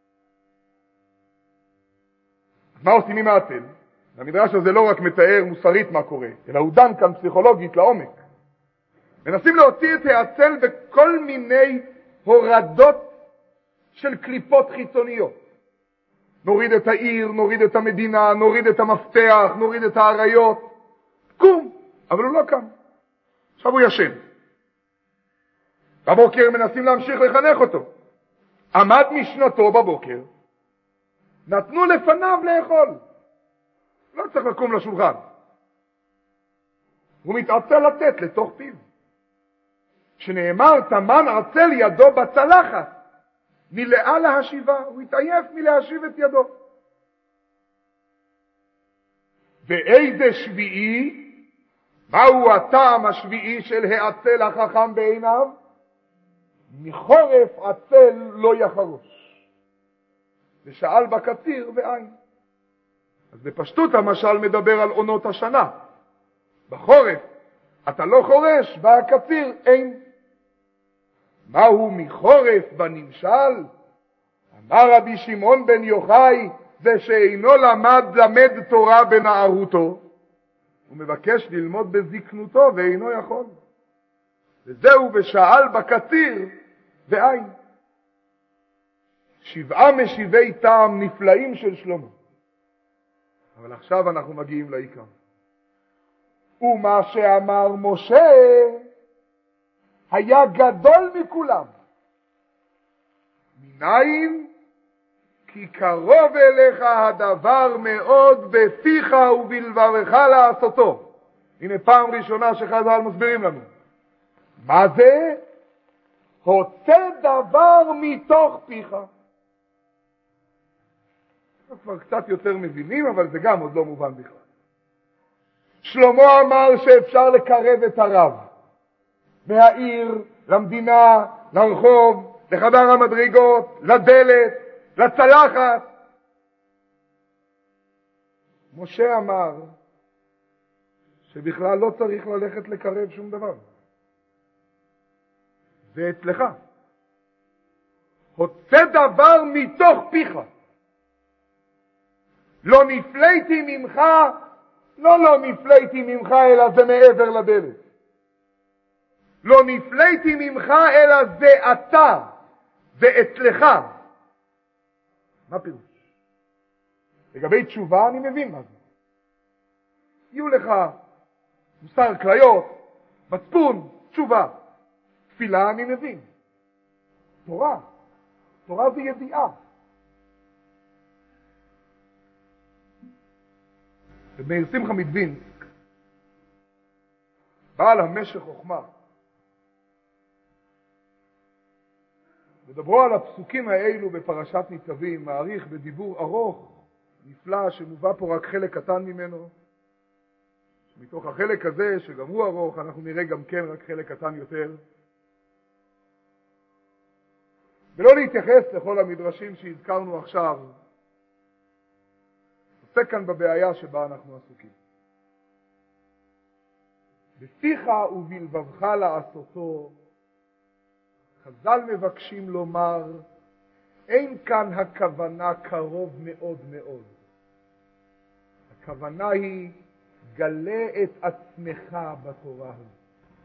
מה עושים עם העצל? המדרש הזה לא רק מתאר מוסרית מה קורה, אלא הוא דן כאן פסיכולוגית לעומק. מנסים להוציא את העצל בכל מיני הורדות של קליפות חיצוניות. נוריד את העיר, נוריד את המדינה, נוריד את המפתח, נוריד את העריות. קום, אבל הוא לא קם. עכשיו הוא ישן. בבוקר מנסים להמשיך לחנך אותו. עמד משנתו בבוקר, נתנו לפניו לאכול. לא צריך לקום לשולחן. הוא מתעצל לתת לתוך פיו. שנאמר, תמן עצל ידו בצלחת, מלאה להשיבה, הוא התעייף מלהשיב את ידו. באיזה שביעי, מהו הטעם השביעי של העצל החכם בעיניו? מחורף עצל לא יחרוש. ושאל בקציר ואין. אז בפשטות המשל מדבר על עונות השנה. בחורף אתה לא חורש, בקציר אין. מהו מחורף בנמשל? אמר רבי שמעון בן יוחאי, זה שאינו למד תורה בנערותו, הוא מבקש ללמוד בזקנותו ואינו יכול. וזהו ושאל בקציר ואין. 7 משיבי טעם נפלאים של שלמה. אבל עכשיו אנחנו מגיעים לעיקר. ומה שאמר משה היה גדול מכולם. מניין? כי קרוב אליך הדבר מאוד בפיך ובלבבך לעשותו. הנה פעם ראשונה שחז"ל מסבירים לנו. מה זה? הוצא דבר מתוך פיך. כבר קצת יותר מבינים, אבל זה גם עוד לא מובן בכלל. שלמה אמר שאפשר לקרב את הרב. מהעיר, למדינה, לרחוב, לחדר המדרגות, לדלת, לצלחת. משה אמר שבכלל לא צריך ללכת לקרב שום דבר. זה אצלך. הוצא דבר מתוך פיך. לא נפלאתי ממך, לא נפלאתי ממך, אלא זה מעבר לדלת. לא נפלאתי ממך, אלא זה אתה, זה אצלך. מה פירוש? לגבי תשובה אני מבין מה זה. יהיו לך מוסר כליות, מצפון, תשובה. תפילה אני מבין. תורה זה ידיעה. ומאיר שמחה מדווינסק, בעל המשך חוכמה, מדברו על הפסוקים האלו בפרשת ניצבים, מעריך בדיבור ארוך, נפלא, שמובא פה רק חלק קטן ממנו. מתוך החלק הזה, שגם הוא ארוך, אנחנו נראה גם כן רק חלק קטן יותר. ולא להתייחס לכל המדרשים שהזכרנו עכשיו, עוסק כאן בבעיה שבה אנחנו עסוקים. בפיך ובלבבך לעשותו, חז"ל מבקשים לומר, אין כאן הכוונה קרוב מאוד מאוד. הכוונה היא, גלה את עצמך בתורה הזאת.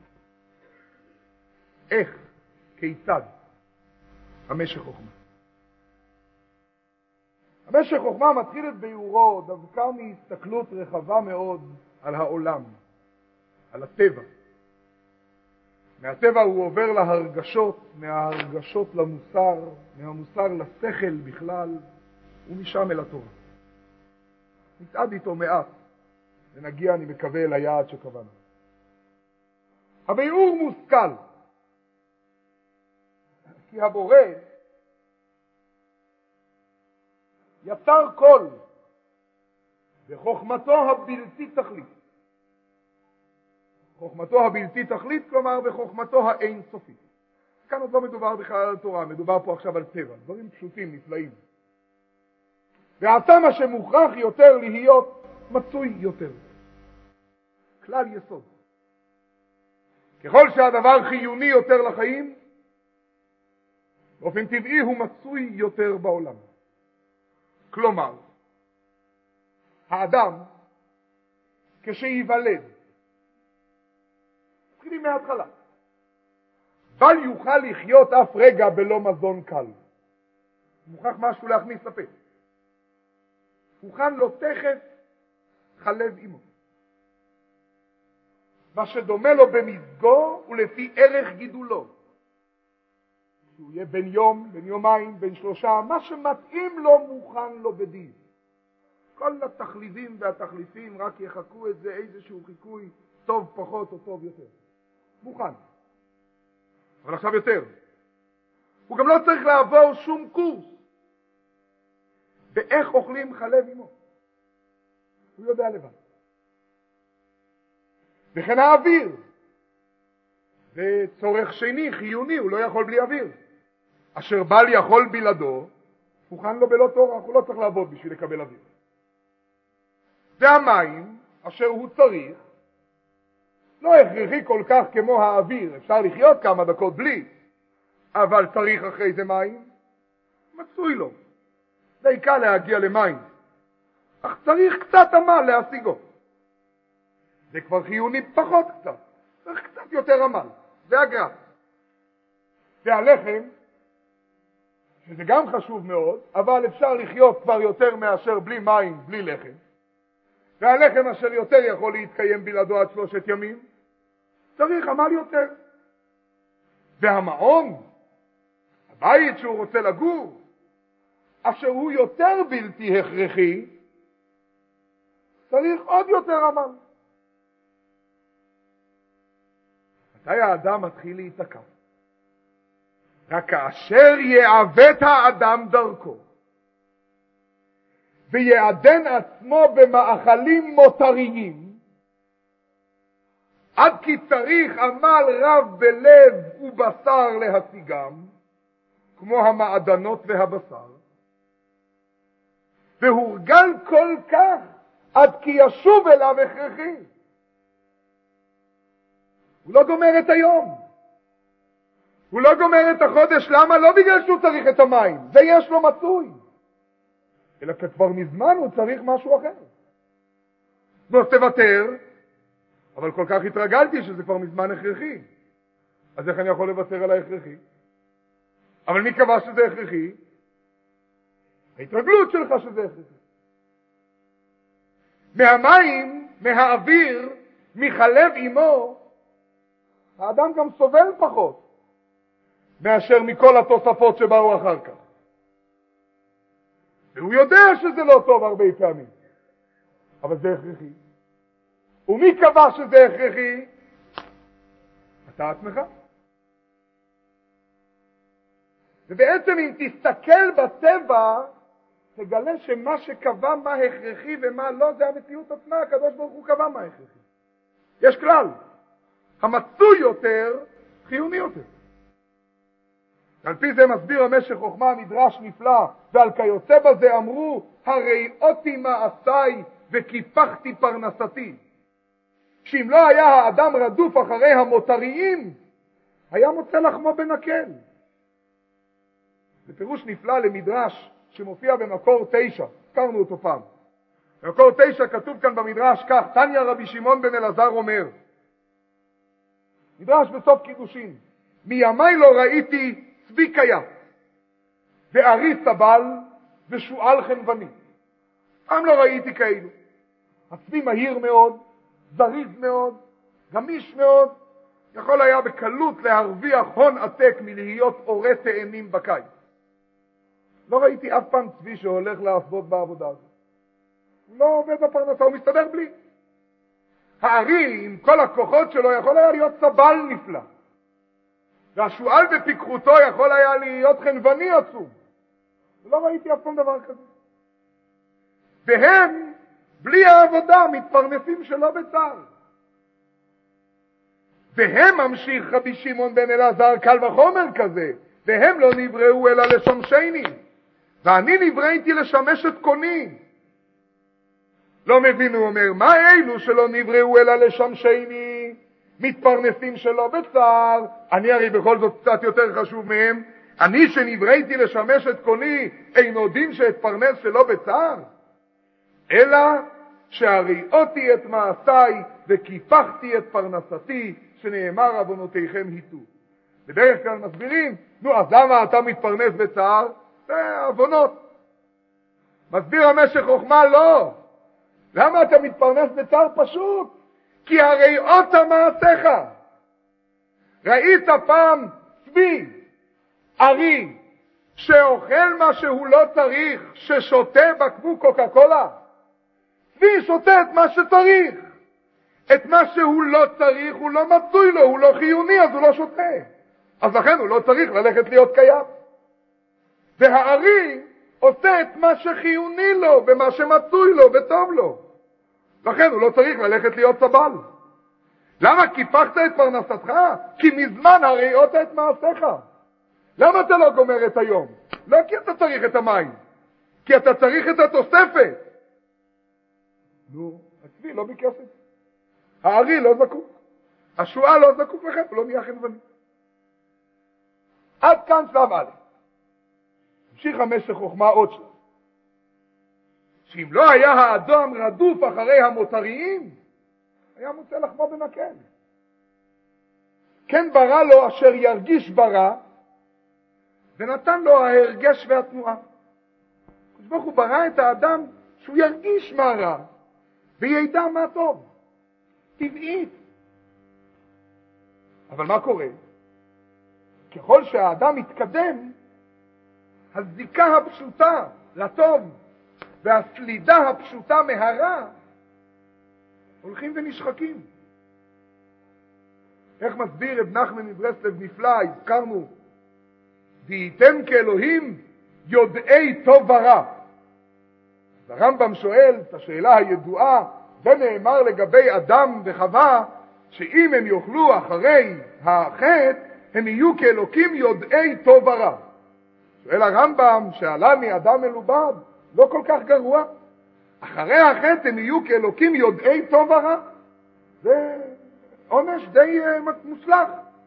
איך? כיצד? המשך חוכמה. המשך חוכמה מתחיל את ביורו דווקא מהסתכלות רחבה מאוד על העולם, על הטבע. מהטבע הוא עובר להרגשות, מההרגשות למוסר, מהמוסר לשכל בכלל, ומשם אל התורה. נצעד איתו מעט, ונגיע, אני מקווה, ליעד שקבענו. הביאור מושכל, כי הבורא יצר כל בחוכמתו הבלתי תכלית. חוכמתו הבלתי תכלית, כלומר בחוכמתו האין סופית. כאן עוד לא מדובר בכלל על תורה, מדובר פה עכשיו על טבע, דברים פשוטים, נפלאים. ועתה מה שמוכרח יותר להיות מצוי יותר. כלל יסוד. ככל שהדבר חיוני יותר לחיים, באופן טבעי הוא מצוי יותר בעולם. כלומר, האדם, כשיוולד, מתחילים מההתחלה, בל יוכל לחיות אף רגע בלא מזון קל. מוכרח משהו להכניס לפה. הוכן לו תכף חלב אמו. מה שדומה לו במזגו ולפי ערך גידולו. שהוא יהיה בין יום, בין יומיים, בין שלושה, מה שמתאים לו מוכן לו בדין. כל התחליבים והתחליפים רק יחכו את זה איזשהו חיקוי טוב פחות או טוב יותר. מוכן. אבל עכשיו יותר. הוא גם לא צריך לעבור שום קורס באיך אוכלים חלב אמו. הוא יודע לבד. וכן האוויר. זה צורך שני, חיוני, הוא לא יכול בלי אוויר. אשר בל יכול בלעדו, מוכן לו בלא תורה, הוא לא צריך לעבוד בשביל לקבל אוויר. והמים, אשר הוא צריך, לא הכרחי כל כך כמו האוויר, אפשר לחיות כמה דקות בלי, אבל צריך אחרי זה מים, מצוי לו. די קל להגיע למים, אך צריך קצת עמל להשיגו. זה כבר חיוני פחות קצת, צריך קצת יותר עמל, זה הגרף. והלחם, שזה גם חשוב מאוד, אבל אפשר לחיות כבר יותר מאשר בלי מים, בלי לחם. והלחם אשר יותר יכול להתקיים בלעדו עד 3 ימים, צריך עמל יותר. והמעון, הבית שהוא רוצה לגור, אשר הוא יותר בלתי הכרחי, צריך עוד יותר עמל. מתי האדם מתחיל להיתקע? רק כאשר יעוות האדם דרכו, ויעדן עצמו במאכלים מותריים, עד כי צריך עמל רב בלב ובשר להשיגם, כמו המעדנות והבשר, והורגל כל כך עד כי ישוב אליו הכרחי. הוא לא גומר את היום, הוא לא גומר את החודש. למה? לא בגלל שהוא צריך את המים, זה יש לו מצוי, אלא כבר מזמן הוא צריך משהו אחר. לא תוותר, אבל כל כך התרגלתי שזה כבר מזמן הכרחי, אז איך אני יכול לוותר על ההכרחי? אבל מי קבע שזה הכרחי? ההתרגלות שלך שזה הכרחי. מהמים, מהאוויר, מחלב אמו, האדם גם סובל פחות מאשר מכל התוספות שבאו אחר כך. והוא יודע שזה לא טוב הרבה פעמים, אבל זה הכרחי. ומי קבע שזה הכרחי? אתה עצמך. ובעצם אם תסתכל בטבע, תגלה שמה שקבע מה הכרחי ומה לא, זה המציאות עצמה. הקדוש ברוך הוא קבע מה הכרחי. יש כלל, המצוי יותר, חיוני יותר. על פי זה מסביר המשך חוכמה המדרש נפלא, ועל כיוצא בזה אמרו, הרי אותי מעשיי וקיפחתי פרנסתי. שאם לא היה האדם רדוף אחרי המותריים, היה מוצא לחמו בנקל. זה פירוש נפלא למדרש שמופיע במקור 9, הזכרנו אותו פעם. במקור 9 כתוב כאן במדרש כך, תניא רבי שמעון בן אלעזר אומר, מדרש בסוף קידושין, מימי לא ראיתי צבי קיה, וארי סבל, ושועל חנווני. פעם לא ראיתי כאלו. הצבי מהיר מאוד, זריז מאוד, גמיש מאוד, יכול היה בקלות להרוויח הון עתק מלהיות אורי תאנים בקיץ. לא ראיתי אף פעם צבי שהולך לעבוד בעבודה הזאת. הוא לא עובד בפרנסה, הוא מסתדר בלי. הארי עם כל הכוחות שלו יכול היה להיות סבל נפלא. והשועל בפיקחותו יכול היה להיות חנווני עצום. לא ראיתי אף פעם דבר כזה. והם, בלי העבודה, מתפרנסים שלא בצער. והם ממשיך רבי שמעון בן אלעזר קל וחומר כזה, והם לא נבראו אלא לשמשני, ואני נבראתי לשמש את קוני. לא מבין, הוא אומר, מה אלו שלא נבראו אלא לשמשני, מתפרנסים שלא בצער? אני הרי בכל זאת קצת יותר חשוב מהם. אני שנבראתי לשמש את קוני, אין יודעים שאתפרנס שלא בצער? אלא שהראיתי את מעשיי וקיפחתי את פרנסתי, שנאמר עוונותיכם היטו. בדרך כלל מסבירים, אז למה אתה מתפרנס בצער? זה עוונות. מסביר המשך חוכמה, לא. למה אתה מתפרנס בצער? פשוט. כי הראיות מעשיך. ראית פעם צבי, ארי, שאוכל מה שהוא לא צריך, ששותה בקבוק קוקה קולה? צבי שותה את מה שצריך. את מה שהוא לא צריך, הוא לא מצוי לו, הוא לא חיוני, אז הוא לא שותה. אז לכן הוא לא צריך ללכת להיות קיים. והארי עושה את מה שחיוני לו, ומה שמצוי לו, וטוב לו. לכן הוא לא צריך ללכת להיות סבל. למה קיפחת את פרנסתך? כי מזמן הראית את מעשיך. למה אתה לא גומר את היום? לא כי אתה צריך את המים, כי אתה צריך את התוספת. הצבי לא ביקש את זה. הארי לא זקוק. השועל לא זקוק לכם, הוא לא נהיה חנווני. עד כאן שלב א'. המשיך המשך חוכמה עוד שלב. שאם לא היה האדם רדוף אחרי המותריים, היה מוצא לחמו במקל. כן ברא לו אשר ירגיש ברא, ונתן לו ההרגש והתנועה. ברוך הוא ברא את האדם שהוא ירגיש מה רע, וידע מה טוב. טבעית. אבל מה קורה? ככל שהאדם מתקדם, הזיקה הפשוטה לטוב והסלידה הפשוטה מהרע הולכים ונשחקים. איך מסביר רב נחמן מברסלב נפלא? הזכרנו, וייתם כאלוהים יודעי טוב ורע. הרמב"ם שואל את השאלה הידועה, זה נאמר לגבי אדם וחווה, שאם הם יאכלו אחרי החטא, הם יהיו כאלוקים יודעי טוב ורע. שואל הרמב"ם, שעלני אדם מלובד, לא כל כך גרוע. אחרי החטא הם יהיו כאלוקים יודעי טוב ורע. זה עונש די מוצלח.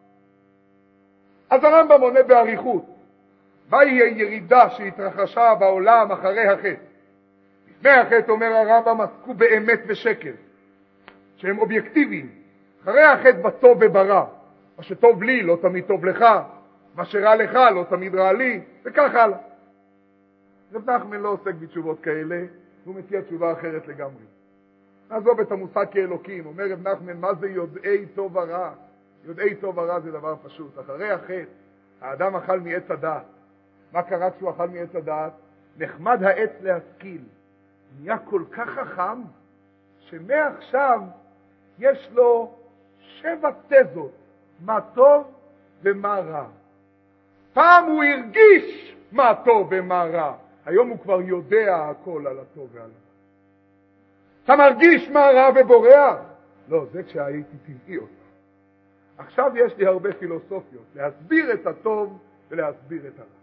אז הרמב"ם עונה באריכות, מהי הירידה שהתרחשה בעולם אחרי החטא? לפני החטא, אומר הרמב"ם, עסקו באמת ושקר, שהם אובייקטיביים. אחרי החטא בטוב וברע. מה שטוב לי לא תמיד טוב לך, מה שרע לך לא תמיד רע לי, וכך הלאה. רב נחמן לא עוסק בתשובות כאלה, הוא מציע תשובה אחרת לגמרי. נעזוב את המושג כאלוקים, אומר רב נחמן, מה זה יודעי טוב ורע? יודעי טוב ורע זה דבר פשוט. אחרי החטא, האדם אכל מעץ הדעת. מה קרה כשהוא אכל מעץ הדעת? נחמד העץ להשכיל. נהיה כל כך חכם, שמעכשיו יש לו 7 תזות, מה טוב ומה רע. פעם הוא הרגיש מה טוב ומה רע, היום הוא כבר יודע הכל על הטוב ועל הרע. אתה מרגיש מה רע ובורח? לא, זה כשהייתי טבעי אותה. עכשיו יש לי הרבה פילוסופיות, להסביר את הטוב ולהסביר את הרע.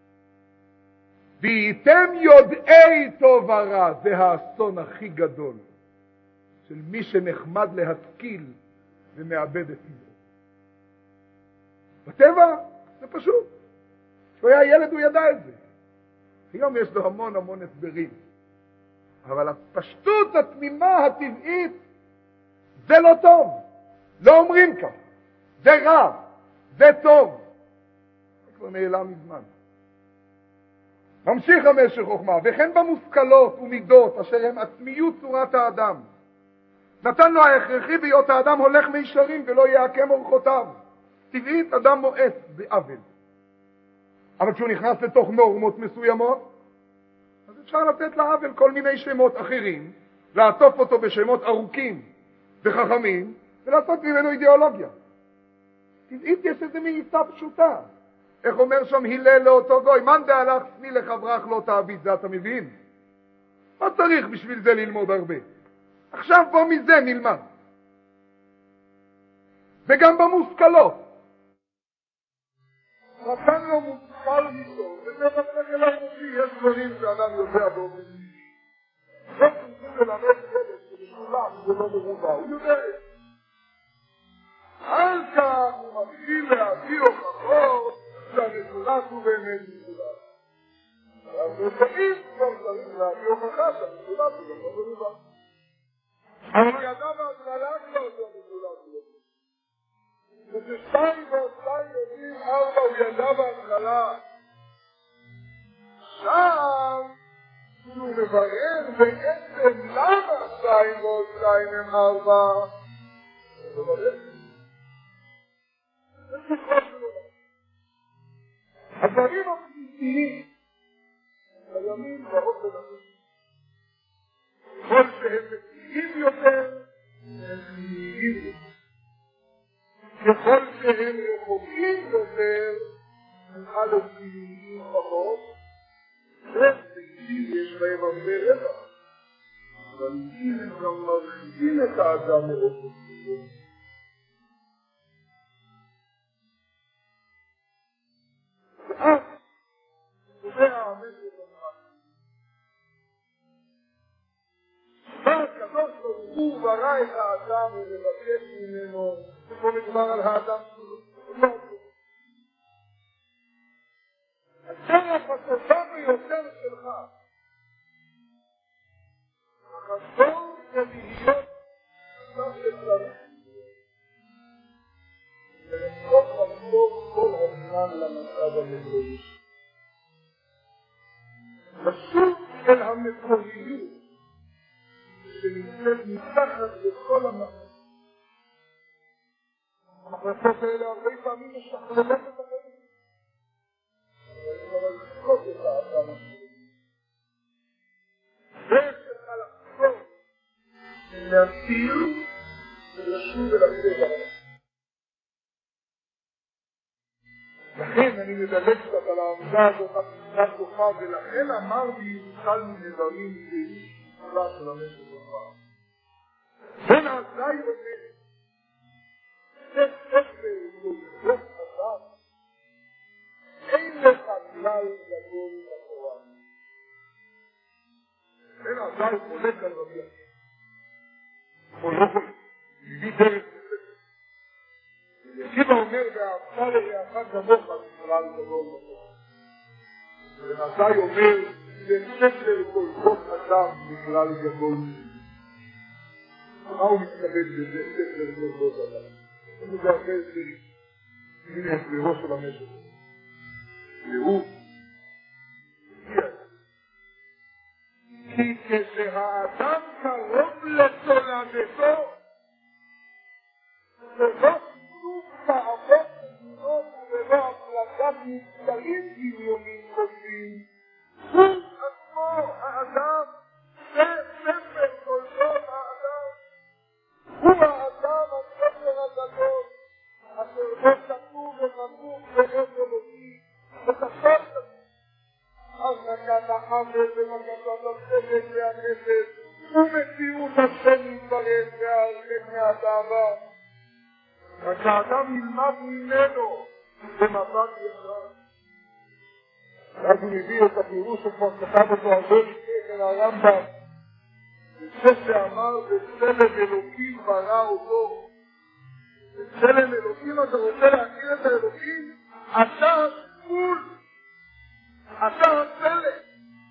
וייתם יודעי טוב ורע, זה האסון הכי גדול של מי שנחמד להשכיל ומאבד את טבעו. בטבע זה פשוט. כשהוא היה ילד הוא ידע את זה. היום יש לו המון הסברים. אבל הפשטות התמימה הטבעית זה לא טוב. לא אומרים כך. זה רע. זה טוב. זה כבר נעלם מזמן. ממשיך המשך חוכמה, וכן במושכלות ומידות אשר הם עצמיות צורת האדם. נתן לו ההכרחי בהיות האדם הולך מישרים ולא יעקם אורחותיו. טבעית אדם מואס בעוול. אבל כשהוא נכנס לתוך נורמות מסוימות, אז אפשר לתת לעוול כל מיני שמות אחרים, לעטוף אותו בשמות ארוכים וחכמים, ולעשות ממנו אידיאולוגיה. טבעית יש איזה מעיסה פשוטה. איך אומר שם הלל לאותו גוי, מאן דהלך שני לחברך לא תעביד, זה אתה מבין? לא צריך בשביל זה ללמוד הרבה. עכשיו בוא מזה נלמד. וגם במושכלות. נתן לו מושכל ליצור, וזה מצליח אליו מוציא, יש דברים שאדם יודע באופן. לא צריכים ללמד ילד שבכולם זה לא מרובע, הוא יודע. על כך הוא מתחיל להביא הוכחות שהנקודה הוא באמת נקודה. אז לפעמים כבר צריך להביא הוכחה שהנקודה הוא לא מרובע. אבל הוא ידע בהתחלה כבר שהנקודה הוא לא מרובע. וששתיים ועושתיים יודעים ארבע הוא ידע בהתחלה. שם הוא מברר בעצם למה שתיים ועושתיים הם ארבע. הוא מברר. הדברים הבסיסיים הימים באופן הזה. כל שהם מציעים יותר, הם מציעים יותר. ככל שהם רחוקים יותר, הם חלקים פחות, ובעידים יש להם הרבה רווח. אבל אם הם גם מרחיבים את האדם מאוד מסוים. ואז, זה האמת הקדוש ברוך הוא ברא את האדם ולבקש ממנו, פה מדובר על האדם שלו. הדרך הטובה ביותר שלך, החזון זה להיות אדם שצריך. ולנסות לחזור כל הזמן למצב המקורי. לשוב אל המקוריות. שנמצאת מתחת לכל המחלקות. המחלקות האלה הרבה פעמים משכללות את החיים. אבל לזכות את האדם השני. דרך שלך לחזור, להסיר ולשוב ולחזור. לכן אני מדלג קצת על העמדה הזאת הקצת כוחה, ולכן אמרתי יוכל מנדרים ואיש כולה של המשך כוחה. זה נעשה יובל. זה ספר כל חזק. אין לך כלל גדול בתורה. זה נעשה יובל כאן רבי. חולקו, מביא דרך בספר. יקיבה אומר, ואהבת לרעך כמוך כלל גדול בתורה. ונעשה יובל, זה ספר כל חוק אדם בכלל גדול. מה הוא מתכוון בזה ספר כל חוק אדם? זה הרבה הסברים. הנה הסברו של המשך. והוא כי כשהאדם קרוב לתולדתו, ולא סיפור תעבוד מדינות ולא הפלגת משקלים דמיונים קודמים, הוא עצמו האדם, זה ספר תולדות האדם, הוא האדם הספר הגדול, אשר לא כתוב ונמוך בעת אלוקי, וכתוב הרחקת החמד ומגשת הצדק והחסד, ומציאות השם יתברר והרחק מהתאווה. רק האדם ילמד ממנו במבט יחד. אז הוא מביא את הפירוש שכבר כתב אותו הרבה לפני כן הרמב"ם, זה שאמר בצלם אלוקים ברא אותו. בצלם אלוקים אתה רוצה להכיר את האלוקים? אתה השקול, אתה הצלם.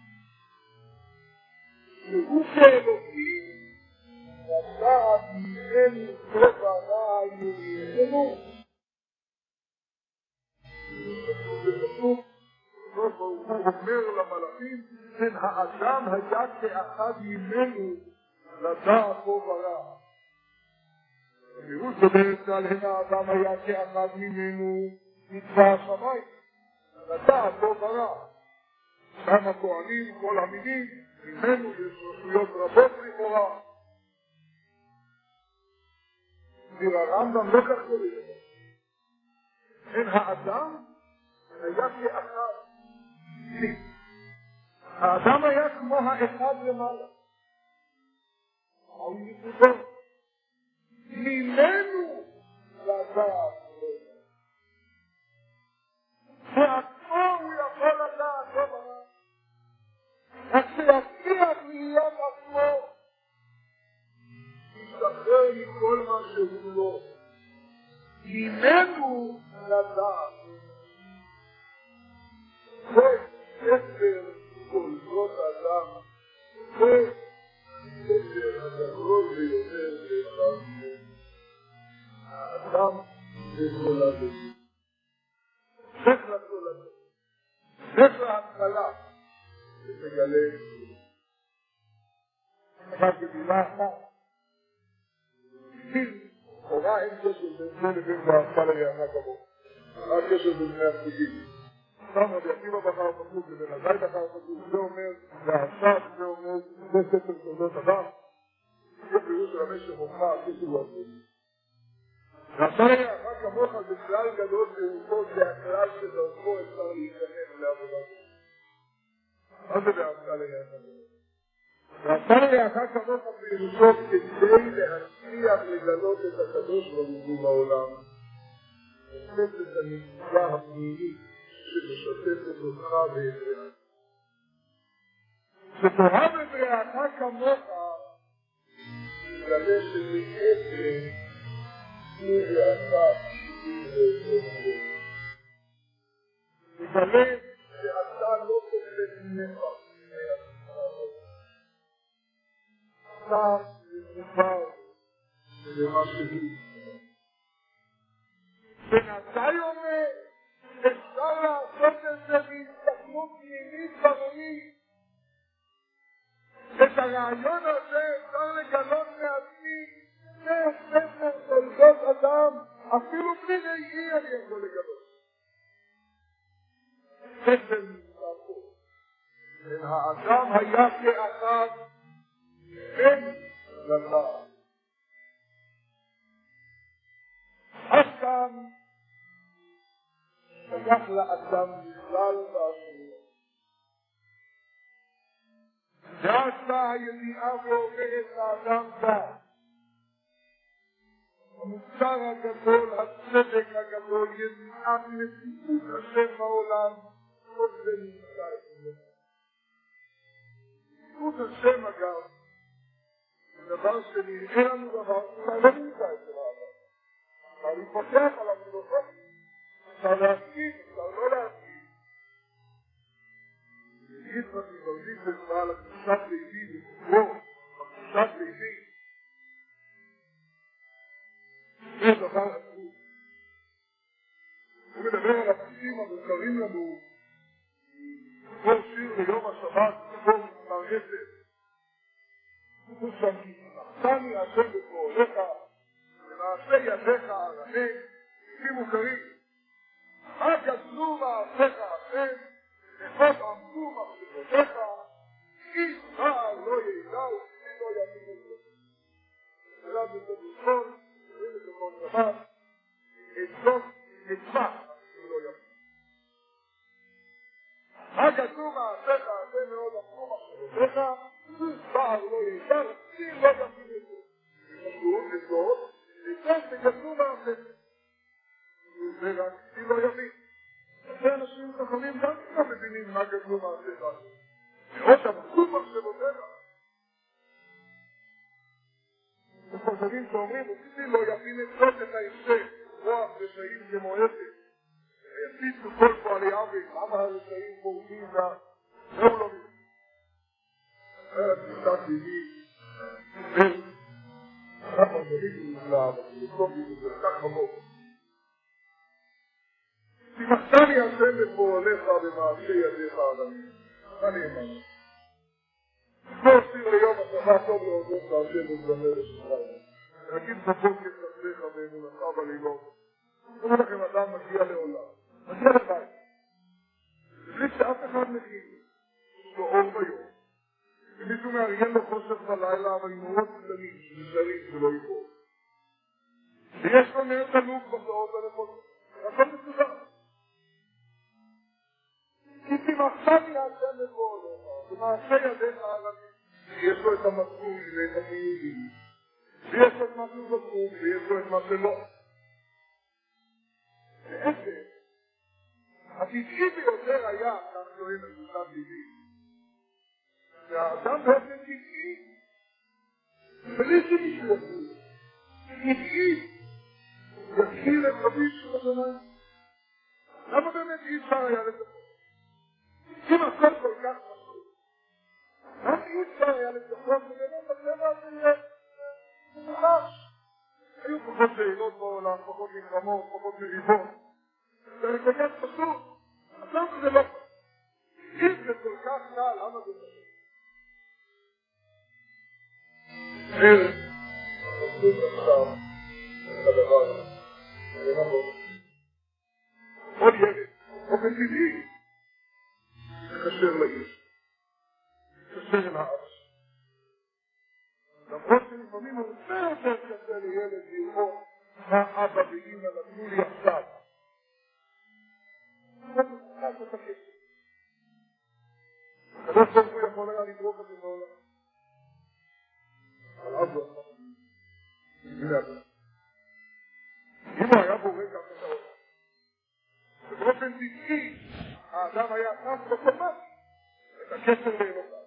והוא כאלוקים לדעת ממנו טוב הרע יראינו. וכתוב, ראש ברוך הוא אומר למלאכים, הן האדם היה כאחד ממנו לדעת טוב ורע. הפירוש בדרך כלל הן האדם היה כאחד ממנו מצווה השמיים, לדעת טוב ורע. גם הכהנים, כל המינים, ממנו יש רשויות רבות לכאורה. דיר הרמב"ם לא כך קוראים. הן האדם היה כאחד. האדם היה כמו האחד למעלה. על ייחודו. ממנו לדעת. בעצמו הוא יכול לדעת טוב ורע. רק שיצליח להיות עצמו. ישתחרר מכל מה שהוא לא. ממנו לדעת. זה ספר תולדות אדם. זה ספר הגדול ביותר בעולם. האדם ותולדות. ספר תולדות. ספר ההתחלה. ותגלה. רק במילה אחת. לכאורה אין קשר בין זה לבין ואהבת לרעך כמוך. רק קשר בין בני הפסוקים. שם רבי עקיבא בחר פסוק לבין עזאי בחר פסוק. זה אומר, והעכשיו זה אומר, זה ספר תולדות אדם. זה פירוש של המשך חוכמה, הקשר לעשות. ואהבת לרעך כמוך זה כלל גדול פירושו, זה הכלל שדרכו אפשר להיכנס לעבודה. מה זה ואהבת לרעך כמוך? ואהבת לרעך כמוך פירושו כדי להצליח לגלות את הקדוש ברוך הוא בעולם. לשתף את המצווה הפנימית שמשתפת אותך ואת רעך. שתאהב את רעך כמוך יגלה שבעצם הוא רעך יגלה שאתה לא תופס ממך. אתה מוכר למה שהוא. בינתיים אומר, אפשר לעשות את זה בהסתכלות פנימית בראי. את הרעיון הזה אפשר לגלות מעצמי, זה ספר תולדות אדם, אפילו בלי ראי אני יכול לגלות. ספר מסתכלות. האדם היה כאחד, אין לדעת. עד כאן שייך לאדם בכלל והשני. ועשה הידיעה ואומרת לאדם דעת. המוסר הגדול, הצדק הגדול, ידיעת מציאות השם בעולם, כל זה נמצא אצלנו. מציאות השם אגב, זה דבר שנראה לנו דבר, אולי לא נמצא אצל האדם. אבל להתפתח על הפילוסופיה. אפשר להסכים, אפשר לא להסכים. נגיד מרזית בצבא על הקדושת ליבי וכברו, הקדושת ליבי. זה דבר עצוב. הוא מדבר על הפסים המוכרים לנו, כמו שיר ליום השבת, כמו מספר 10. הוא שם כי תני השם בפועליך, ומעשה ידיך הרמה, פסים מוכרים. רק גדלו מעשיך השם, וכל עמדו מחשבותיך, איש רע לא ידע וכי לא יאמין אותו. ולד בסבוכל, ובכל שבת, את זאת נצמח ולא יאמין. רק גדלו מעשיך השם מאוד עמדו מחשבותיך, איש רע לא ידע וכי לא יאמין אותו. וגדלו וזאת, וזאת וגדלו מעשיך. ורק כי לא יבין. זה אנשים חכמים גם לא מבינים מה גדלו מעשיך. מאוד עמדו מחשבותיך. וחושבים שאומרים, וכי לא יבין את זאת את ההמשך, רוח רשעים כמו אפס. ויפיצו כל פועלי עוול, למה הרשעים פורדים והוא לא מבין. אחרת נשתת ליבי, אנחנו מבינים נפלא, אבל פילוסופי זה כך חמור. שימחתני השם בפועליך במעשה ידיך הרמים. מה נאמר? כמו עושים ליום השנה טוב להודות להשם ולזמר לשמיים. להגיד בבוקר תעשיך באמונתך בלילות. אומר לכם, אדם מגיע לעולם. מגיע לבית. בלי שאף אחד מכיר. יש לו אור ביום. ומישהו מארגן לו חושך בלילה, אבל עם אורות קטנים, נשארים ולא יבוא. ויש לו נר תנוג בשעות הנכונות. הכל מסודר. כי תמחתני השם בפועליך, במעשה ידיך הרמים. יש לו את המסלול ואת החיובים. ויש לו את מה שהוא זכור, ויש לו את מה שלא. בעצם, הטבעי ביותר היה, כך שואל את טבעי, שהאדם באופן טבעי, בלי שמישהו יחזור, טבעי, יכיר את רבי של השמיים. למה באמת אי אפשר היה לצפות? אם הכל כל כך פשוט, למה אי אפשר היה לצפות ובאמת הטבע הזה מוחש? היו פחות שאלות בעולם, פחות מלחמות, פחות מריבות. זה כל כך פשוט. אז למה זה לא פשוט? אם זה כל כך קל, למה זה פשוט? ערך, פשוט עכשיו, את הדבר הזה. זה לא בוא. עוד ילד, אופן טבעי, מתקשר לאיש. מתקשר אל האבא. למרות שלפעמים הרבה יותר קשה לילד לראות מה אבא ואמא נתנו לי עכשיו. זה מוכנס את הקשר. הקדוש ברוך הוא יכול היה לדרוך את זה בעולם. אבל אז לא אמר לי. הנה אתה. אם הוא היה בורא כך את העולם. ובאופן טבעי, האדם היה נכנס אוטומטי את הקשר לאלוקיו.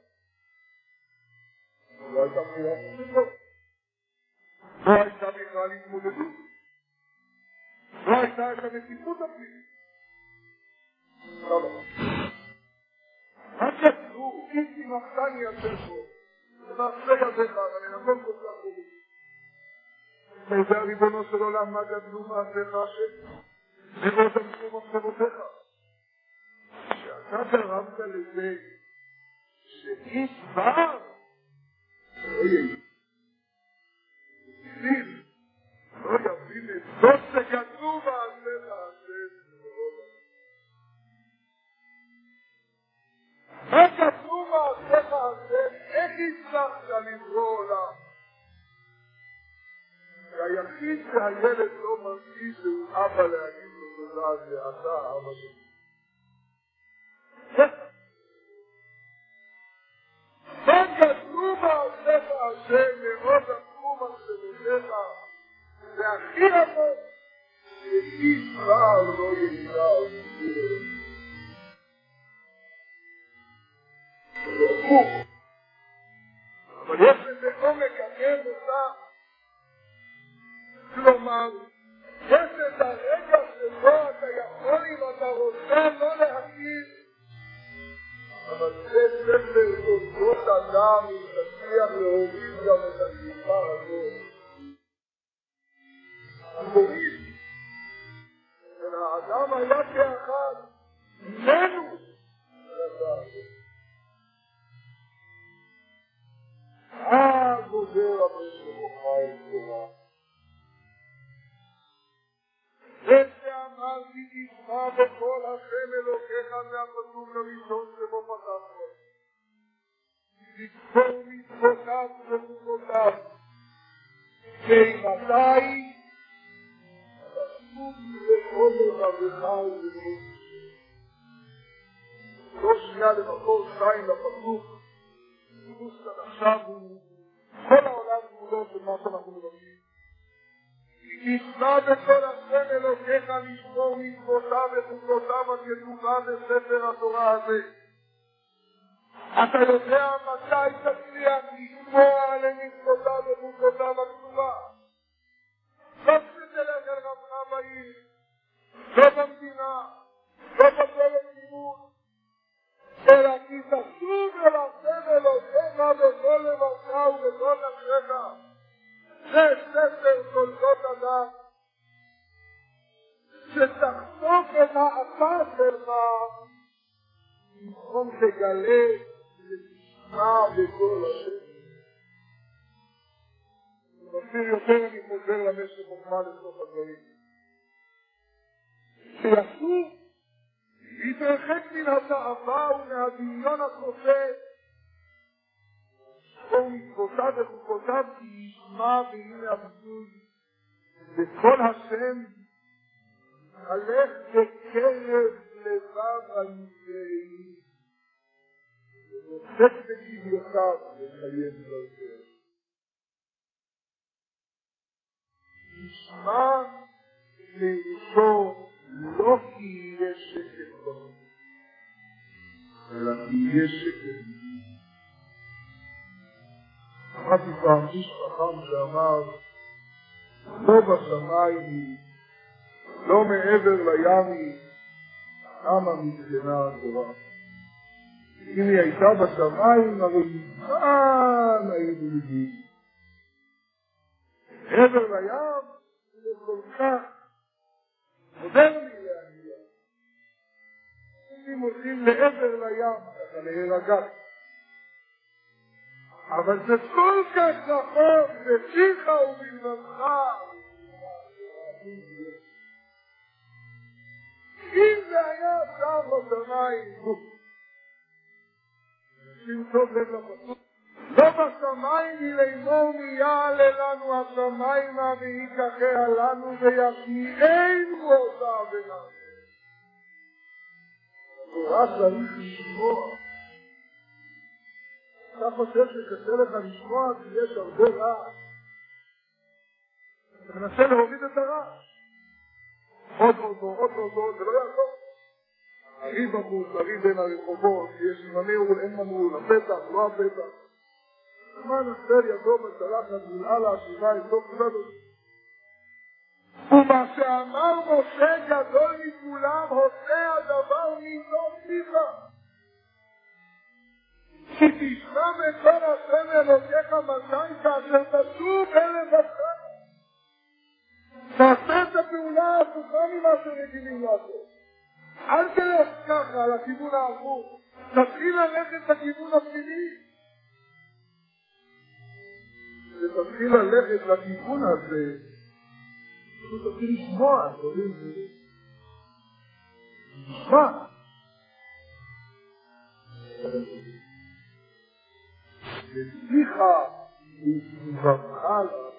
לא הייתה בחירה שלו. לא הייתה בכלל התמודדות. לא הייתה את המתיחות הפנימית. לא. מה כתבו, אם תמחתני השם פה, ומעשה ידיך, אני נקום כל כך בו. אתה יודע ריבונו של עולם מה גדלו מעשיך השם? לראות עמקו מחשבותיך. שאתה גרמת לזה שאיש בר לא יהיה. סיב, לא יבין את זאת שגדלו מעשיך השם. מה גדלו מעשיך השם? איך הצלחת לברוא עולם? והיחיד שהילד לא מרגיש שהוא אבא להגיד לו תודה זה אתה אבא שלי. מה גדלו מעשיך השם לראות עמקו מחשבותיך? זה הכי עמוק שאיש רע לא ידע. זה עמוק. אבל יש לזה עומק אחר נוסף. כלומר, יש את הרגע שבו אתה יכול אם אתה רוצה לא להכיר, אבל זה ספר תולדות אדם תצליח להוריד גם את הקליפה הזאת. המוריד של האדם היה כאחד, ממנו לדעת. גודר הבן שמוחה את תורה. ושאמרתי תשמע בכל השם אלוקיך זה הפסוק הראשון שבו פתחנו. תזכור מצוותיו וחוקותיו. ואימתי תשמעו בכל לבבך ובנפשך. לא שנייה למקור 2 לפסוק. חידוש כאן עכשיו הוא כל העולם כולו של מה שאנחנו מדברים. תשמע בכל השם אלוקיך לשמור מצוותיו וחוקותיו הכתובה בספר התורה הזה. אתה יודע מתי תצליח לשמוע למצוותיו וחוקותיו הכתובה. לא שתלך אל רבך בעיר, לא במדינה, לא בכל הציבור, אלא כי תשוב אל השם אלוקיך בכל לבבך ובכל נפשך. זה ספר תולדות אדם. שתחשוף את האפה שלך, במקום תגלה ותשמע בכל השם. ובפיר יותר אני חוזר למשך חוכמה לסוף הדברים. שישוב, להתרחק מן התאווה ומהדמיון הכופת, ומצוותיו וחוקותיו כי ישמע והנה הביטוי בכל השם הלך בקרב לבב הישראלי ונוצק בקביותיו וחיים דרכיו. ישמע לאישו לא כי יהיה שקט בו אלא כי יהיה שקט. שמעתי פעם איש חכם שאמר לא בשמיים לא מעבר לים כמה מתגנה התורה. אם היא הייתה בשמיים הרי מזמן היינו מגיעים. מעבר לים זה כל כך מודרני להגיע. אם הולכים לעבר לים ככה להירגע. אבל זה כל כך רחוק בפיך ובלבבך. אם זה היה שם בשמיים, נשים טוב לב לפסוק, לא בשמיים ילמור מי יעלה לנו השמיימה ויקחיה לנו ויקיענו אותה ונעשה. התורה צריך לשמוע. אתה חושב שקשה לך לשמוע כי יש הרבה רעש. אתה מנסה להוריד את הרעש. עוד, זה לא יעזור. הרי בחוץ, הרי בין הרחובות, יש מנעול, אין מנעול, הפתח, לא הפתח. מה נסתר ידו בצלחת מלעלה השיבה את סוף כבודו. ומה שאמר משה גדול מכולם, הוצא הדבר מתוך פיך. כי תשמע בקול השם אלוקיך מתי כאשר תשוב אל לבבך. תעשה את הפעולה ההפוכה ממה שרגילים לעשות. אל תלך ככה לכיוון ההפוך. תתחיל ללכת לכיוון הפנימי. ותתחיל ללכת לכיוון הזה. תתחיל לשמוע דברים כאלה. תשמע. ותשיחה ובבך לה.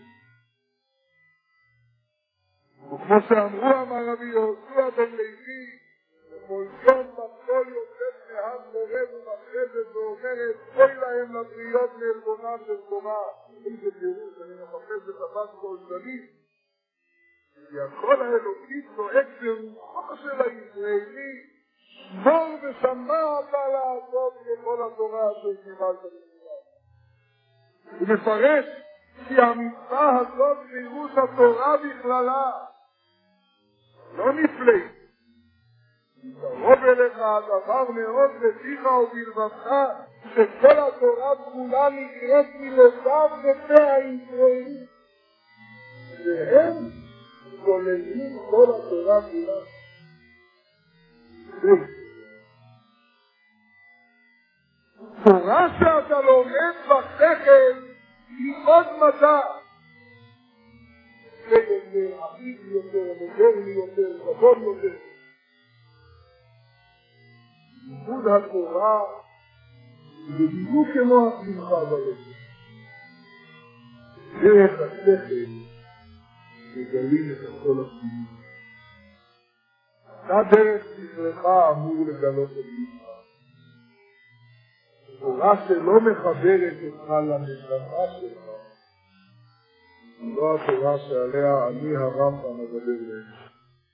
וכמו שאמרו אמר רבי יהושע בן לוי, בכל יום בכל יוצאת מהר מורד ומחרזת ואומרת, אוי להם לבריות מעלבונה של תורה. איזה פירוש, אני מחפש בטבת כל שנים. כי הכל האלוקי צועק ברוחו של הישראלי, שמור ושמע אתה לעשות בכל התורה אשר קיבלת בתורה. הוא מפרש כי המצווה הזאת פירוש התורה בכללה. לא נפלא. קרוב אליך הדבר מאוד בפיך ובלבבך, שכל התורה כולה נקראת מילותיו ופה הישראלי. והם כוללים כל התורה כולה. תורה שאתה לומד בשכל היא עוד מדע. זה יותר, עתיד יותר, מודרני יותר, גדול יותר. לימוד התורה זה בדיוק כמו השמחה בלב. דרך השכל מגלים את כל השמחה. אתה דרך שכלך אמור לגלות את שמחה. תורה שלא מחברת אותך לנשמה שלך, לא התורה שעליה אני הרמב"ם מדבר להם.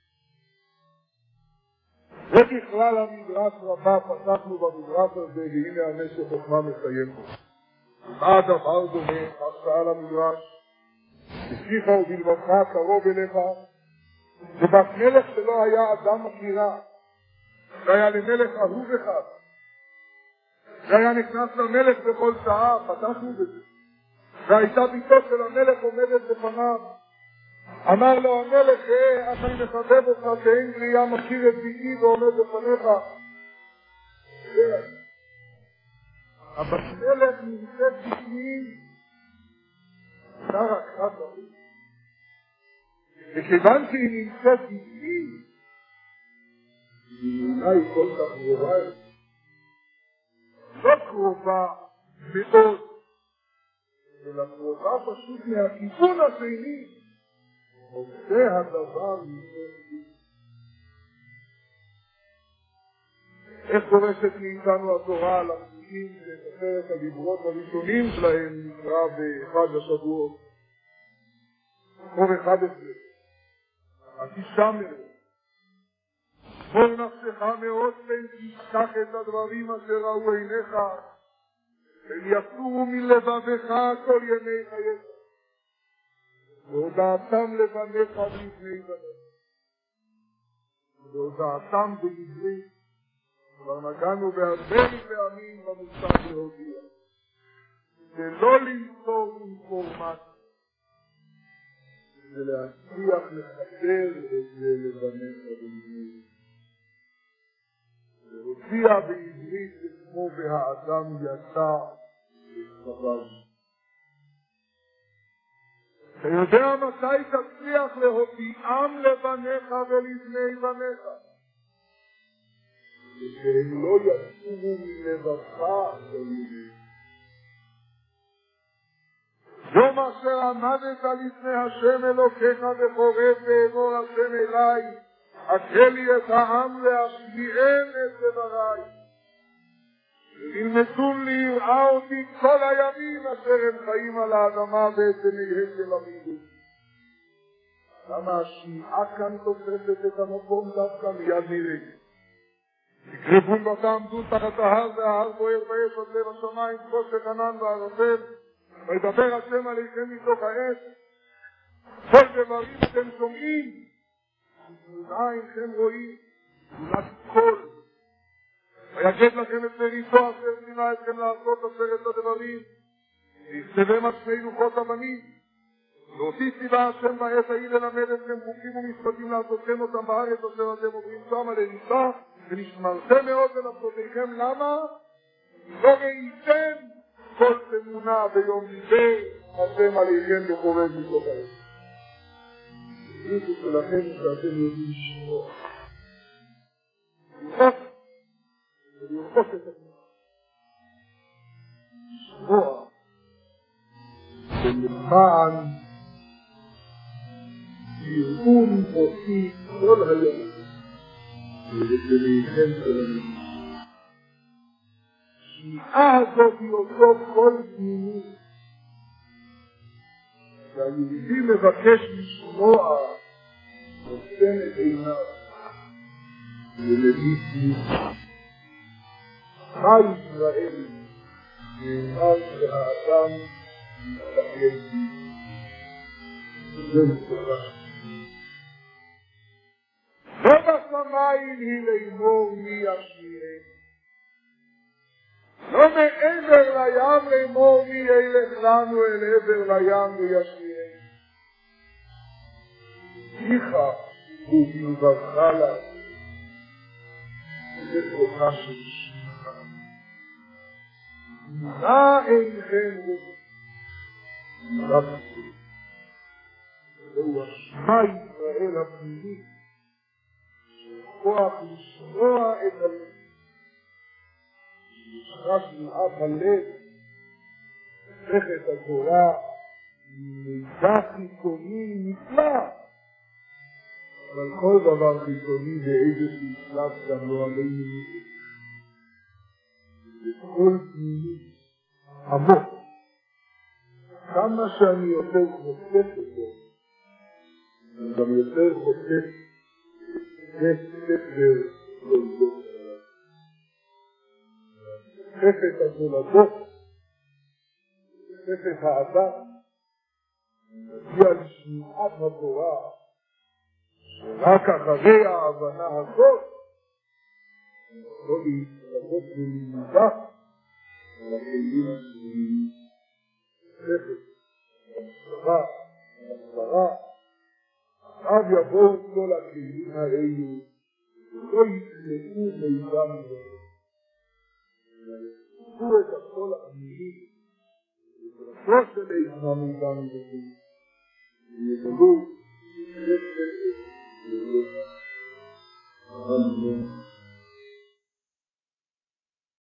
זה בכלל המדרש רבה, פתחנו במדרש הזה, והנה המשך חוכמה מסיים פה. מה הדבר דומה, כך שאל המדרש, בפיך ובלבבך קרוב אליך, ובת מלך שלא היה אדם מכירה, זה היה למלך אהוב אחד, זה היה נכנס למלך בכל שעה, פתחנו בזה. והייתה ביתו של המלך עומדת בפניו. אמר לו המלך, אך אני מחבב אותך שאין גריה מכיר את ביתי ועומד בפניך. הבת מלך נמצאת בפנים, אתה רק תמיד. וכיוון שהיא נמצאת בפנים, היא אולי כל כך קרובה, לא קרובה מאוד, אלא קרובה פשוט מהכיוון השני, זה הדבר יותר. איך דורשת מאיתנו התורה על הפסוקים שאת אחרת הדיברות הראשונים שלהם נקרא בחג השבועות? אור 11, התשעה מאוד. בוא נפשך מאוד פן תשכח את הדברים אשר ראו עיניך, ויסורו מלבביך כל ימי חייך. והודעתם לבניך ולבני בניך. והודעתם בעברית, כבר נגענו בהרבה פעמים במושג להודיע. זה לא למסור אינפורמציה, זה להצליח לחבר את זה לבניך ולבני. להודיע בעברית כמו והאדם יצא חבל. אתה יודע מתי תצליח להודיעם לבניך ולבני בניך? שהם לא יצאו מלבבך ולבניך. יום אשר עמדת לפני השם אלוקיך וחורב ואמור השם אליי, הקהה לי את העם להשמיעם את דבריי. ילמדון ליראה אותי כל הימים אשר הם חיים על האדמה ואת עיניהם ילמדו. למה השמיעה כאן תופסת את המקום דווקא מיד נראה? יקרבון ותעמדו תחת ההר וההר בוער באש עד לב השמיים חושך ענן וערפל, וידבר השם עליכם מתוך האש. כל דברים אתם שומעים, תמונה אינכם רואים, תמונת קול. ויגד לכם את בריתו אשר ציווה אתכם לעשות עשרת הדברים, ויכתבם על שני לוחות אבנים. ואותי ציווה השם בעת ההיא ללמד אתכם חוקים ומשפטים לעשותכם אותם בארץ אשר אתם עוברים שמה לריצה, ונשמרתם מאוד לנפשותיכם. למה? לא ראיתם כל תמונה ביום ליבי אתם עליכם בחורב מתוך האש. זה שלכם שאתם יודעים לשמוע. ולראות את התמונה. לשמוע ולמען יראון אותי כל היום ולכם של המדינה. שמיעה הזאת היא אותו כל פנימי. והיהודי מבקש לשמוע נותן את עיניו ולביט נפש. מה ישראל נאמר שהאדם מתחייב בי. זה מסתכל. לא בשמיים היא לאמור מי ישמיעם. לא מעבר לים לאמור מי ילך לנו אל עבר לים וישמיעם. פיך ובלבבך לה. זה כוחה של שמך. מה אינכם רואים? רבתי. זהו השמע ישראל הפנימי. כוח לשמוע את הלב. רק נראה בלב, תכת התורה, מידע חיצוני נפלא. אבל כל דבר חיצוני באיזשהו שלב גם לא עלינו. וכל פנימי עמוק. כמה שאני יותר חושף אותו, אני גם יותר חושף את ספר תולדות. ספר התולדות, ספר האדם, מגיע לשמיעת התורה, שרק אחרי ההבנה הזאת, לא להתרבות ולמידה, לכלים השניים. ספר, המחשבה, המחשרה, עכשיו יבואו כל הכלים האלו, ולא יתנאו מידם ולא. ויתנאו את הכל המילים, ודרשו של איתנה מידם ולא. ויגלו, ולא.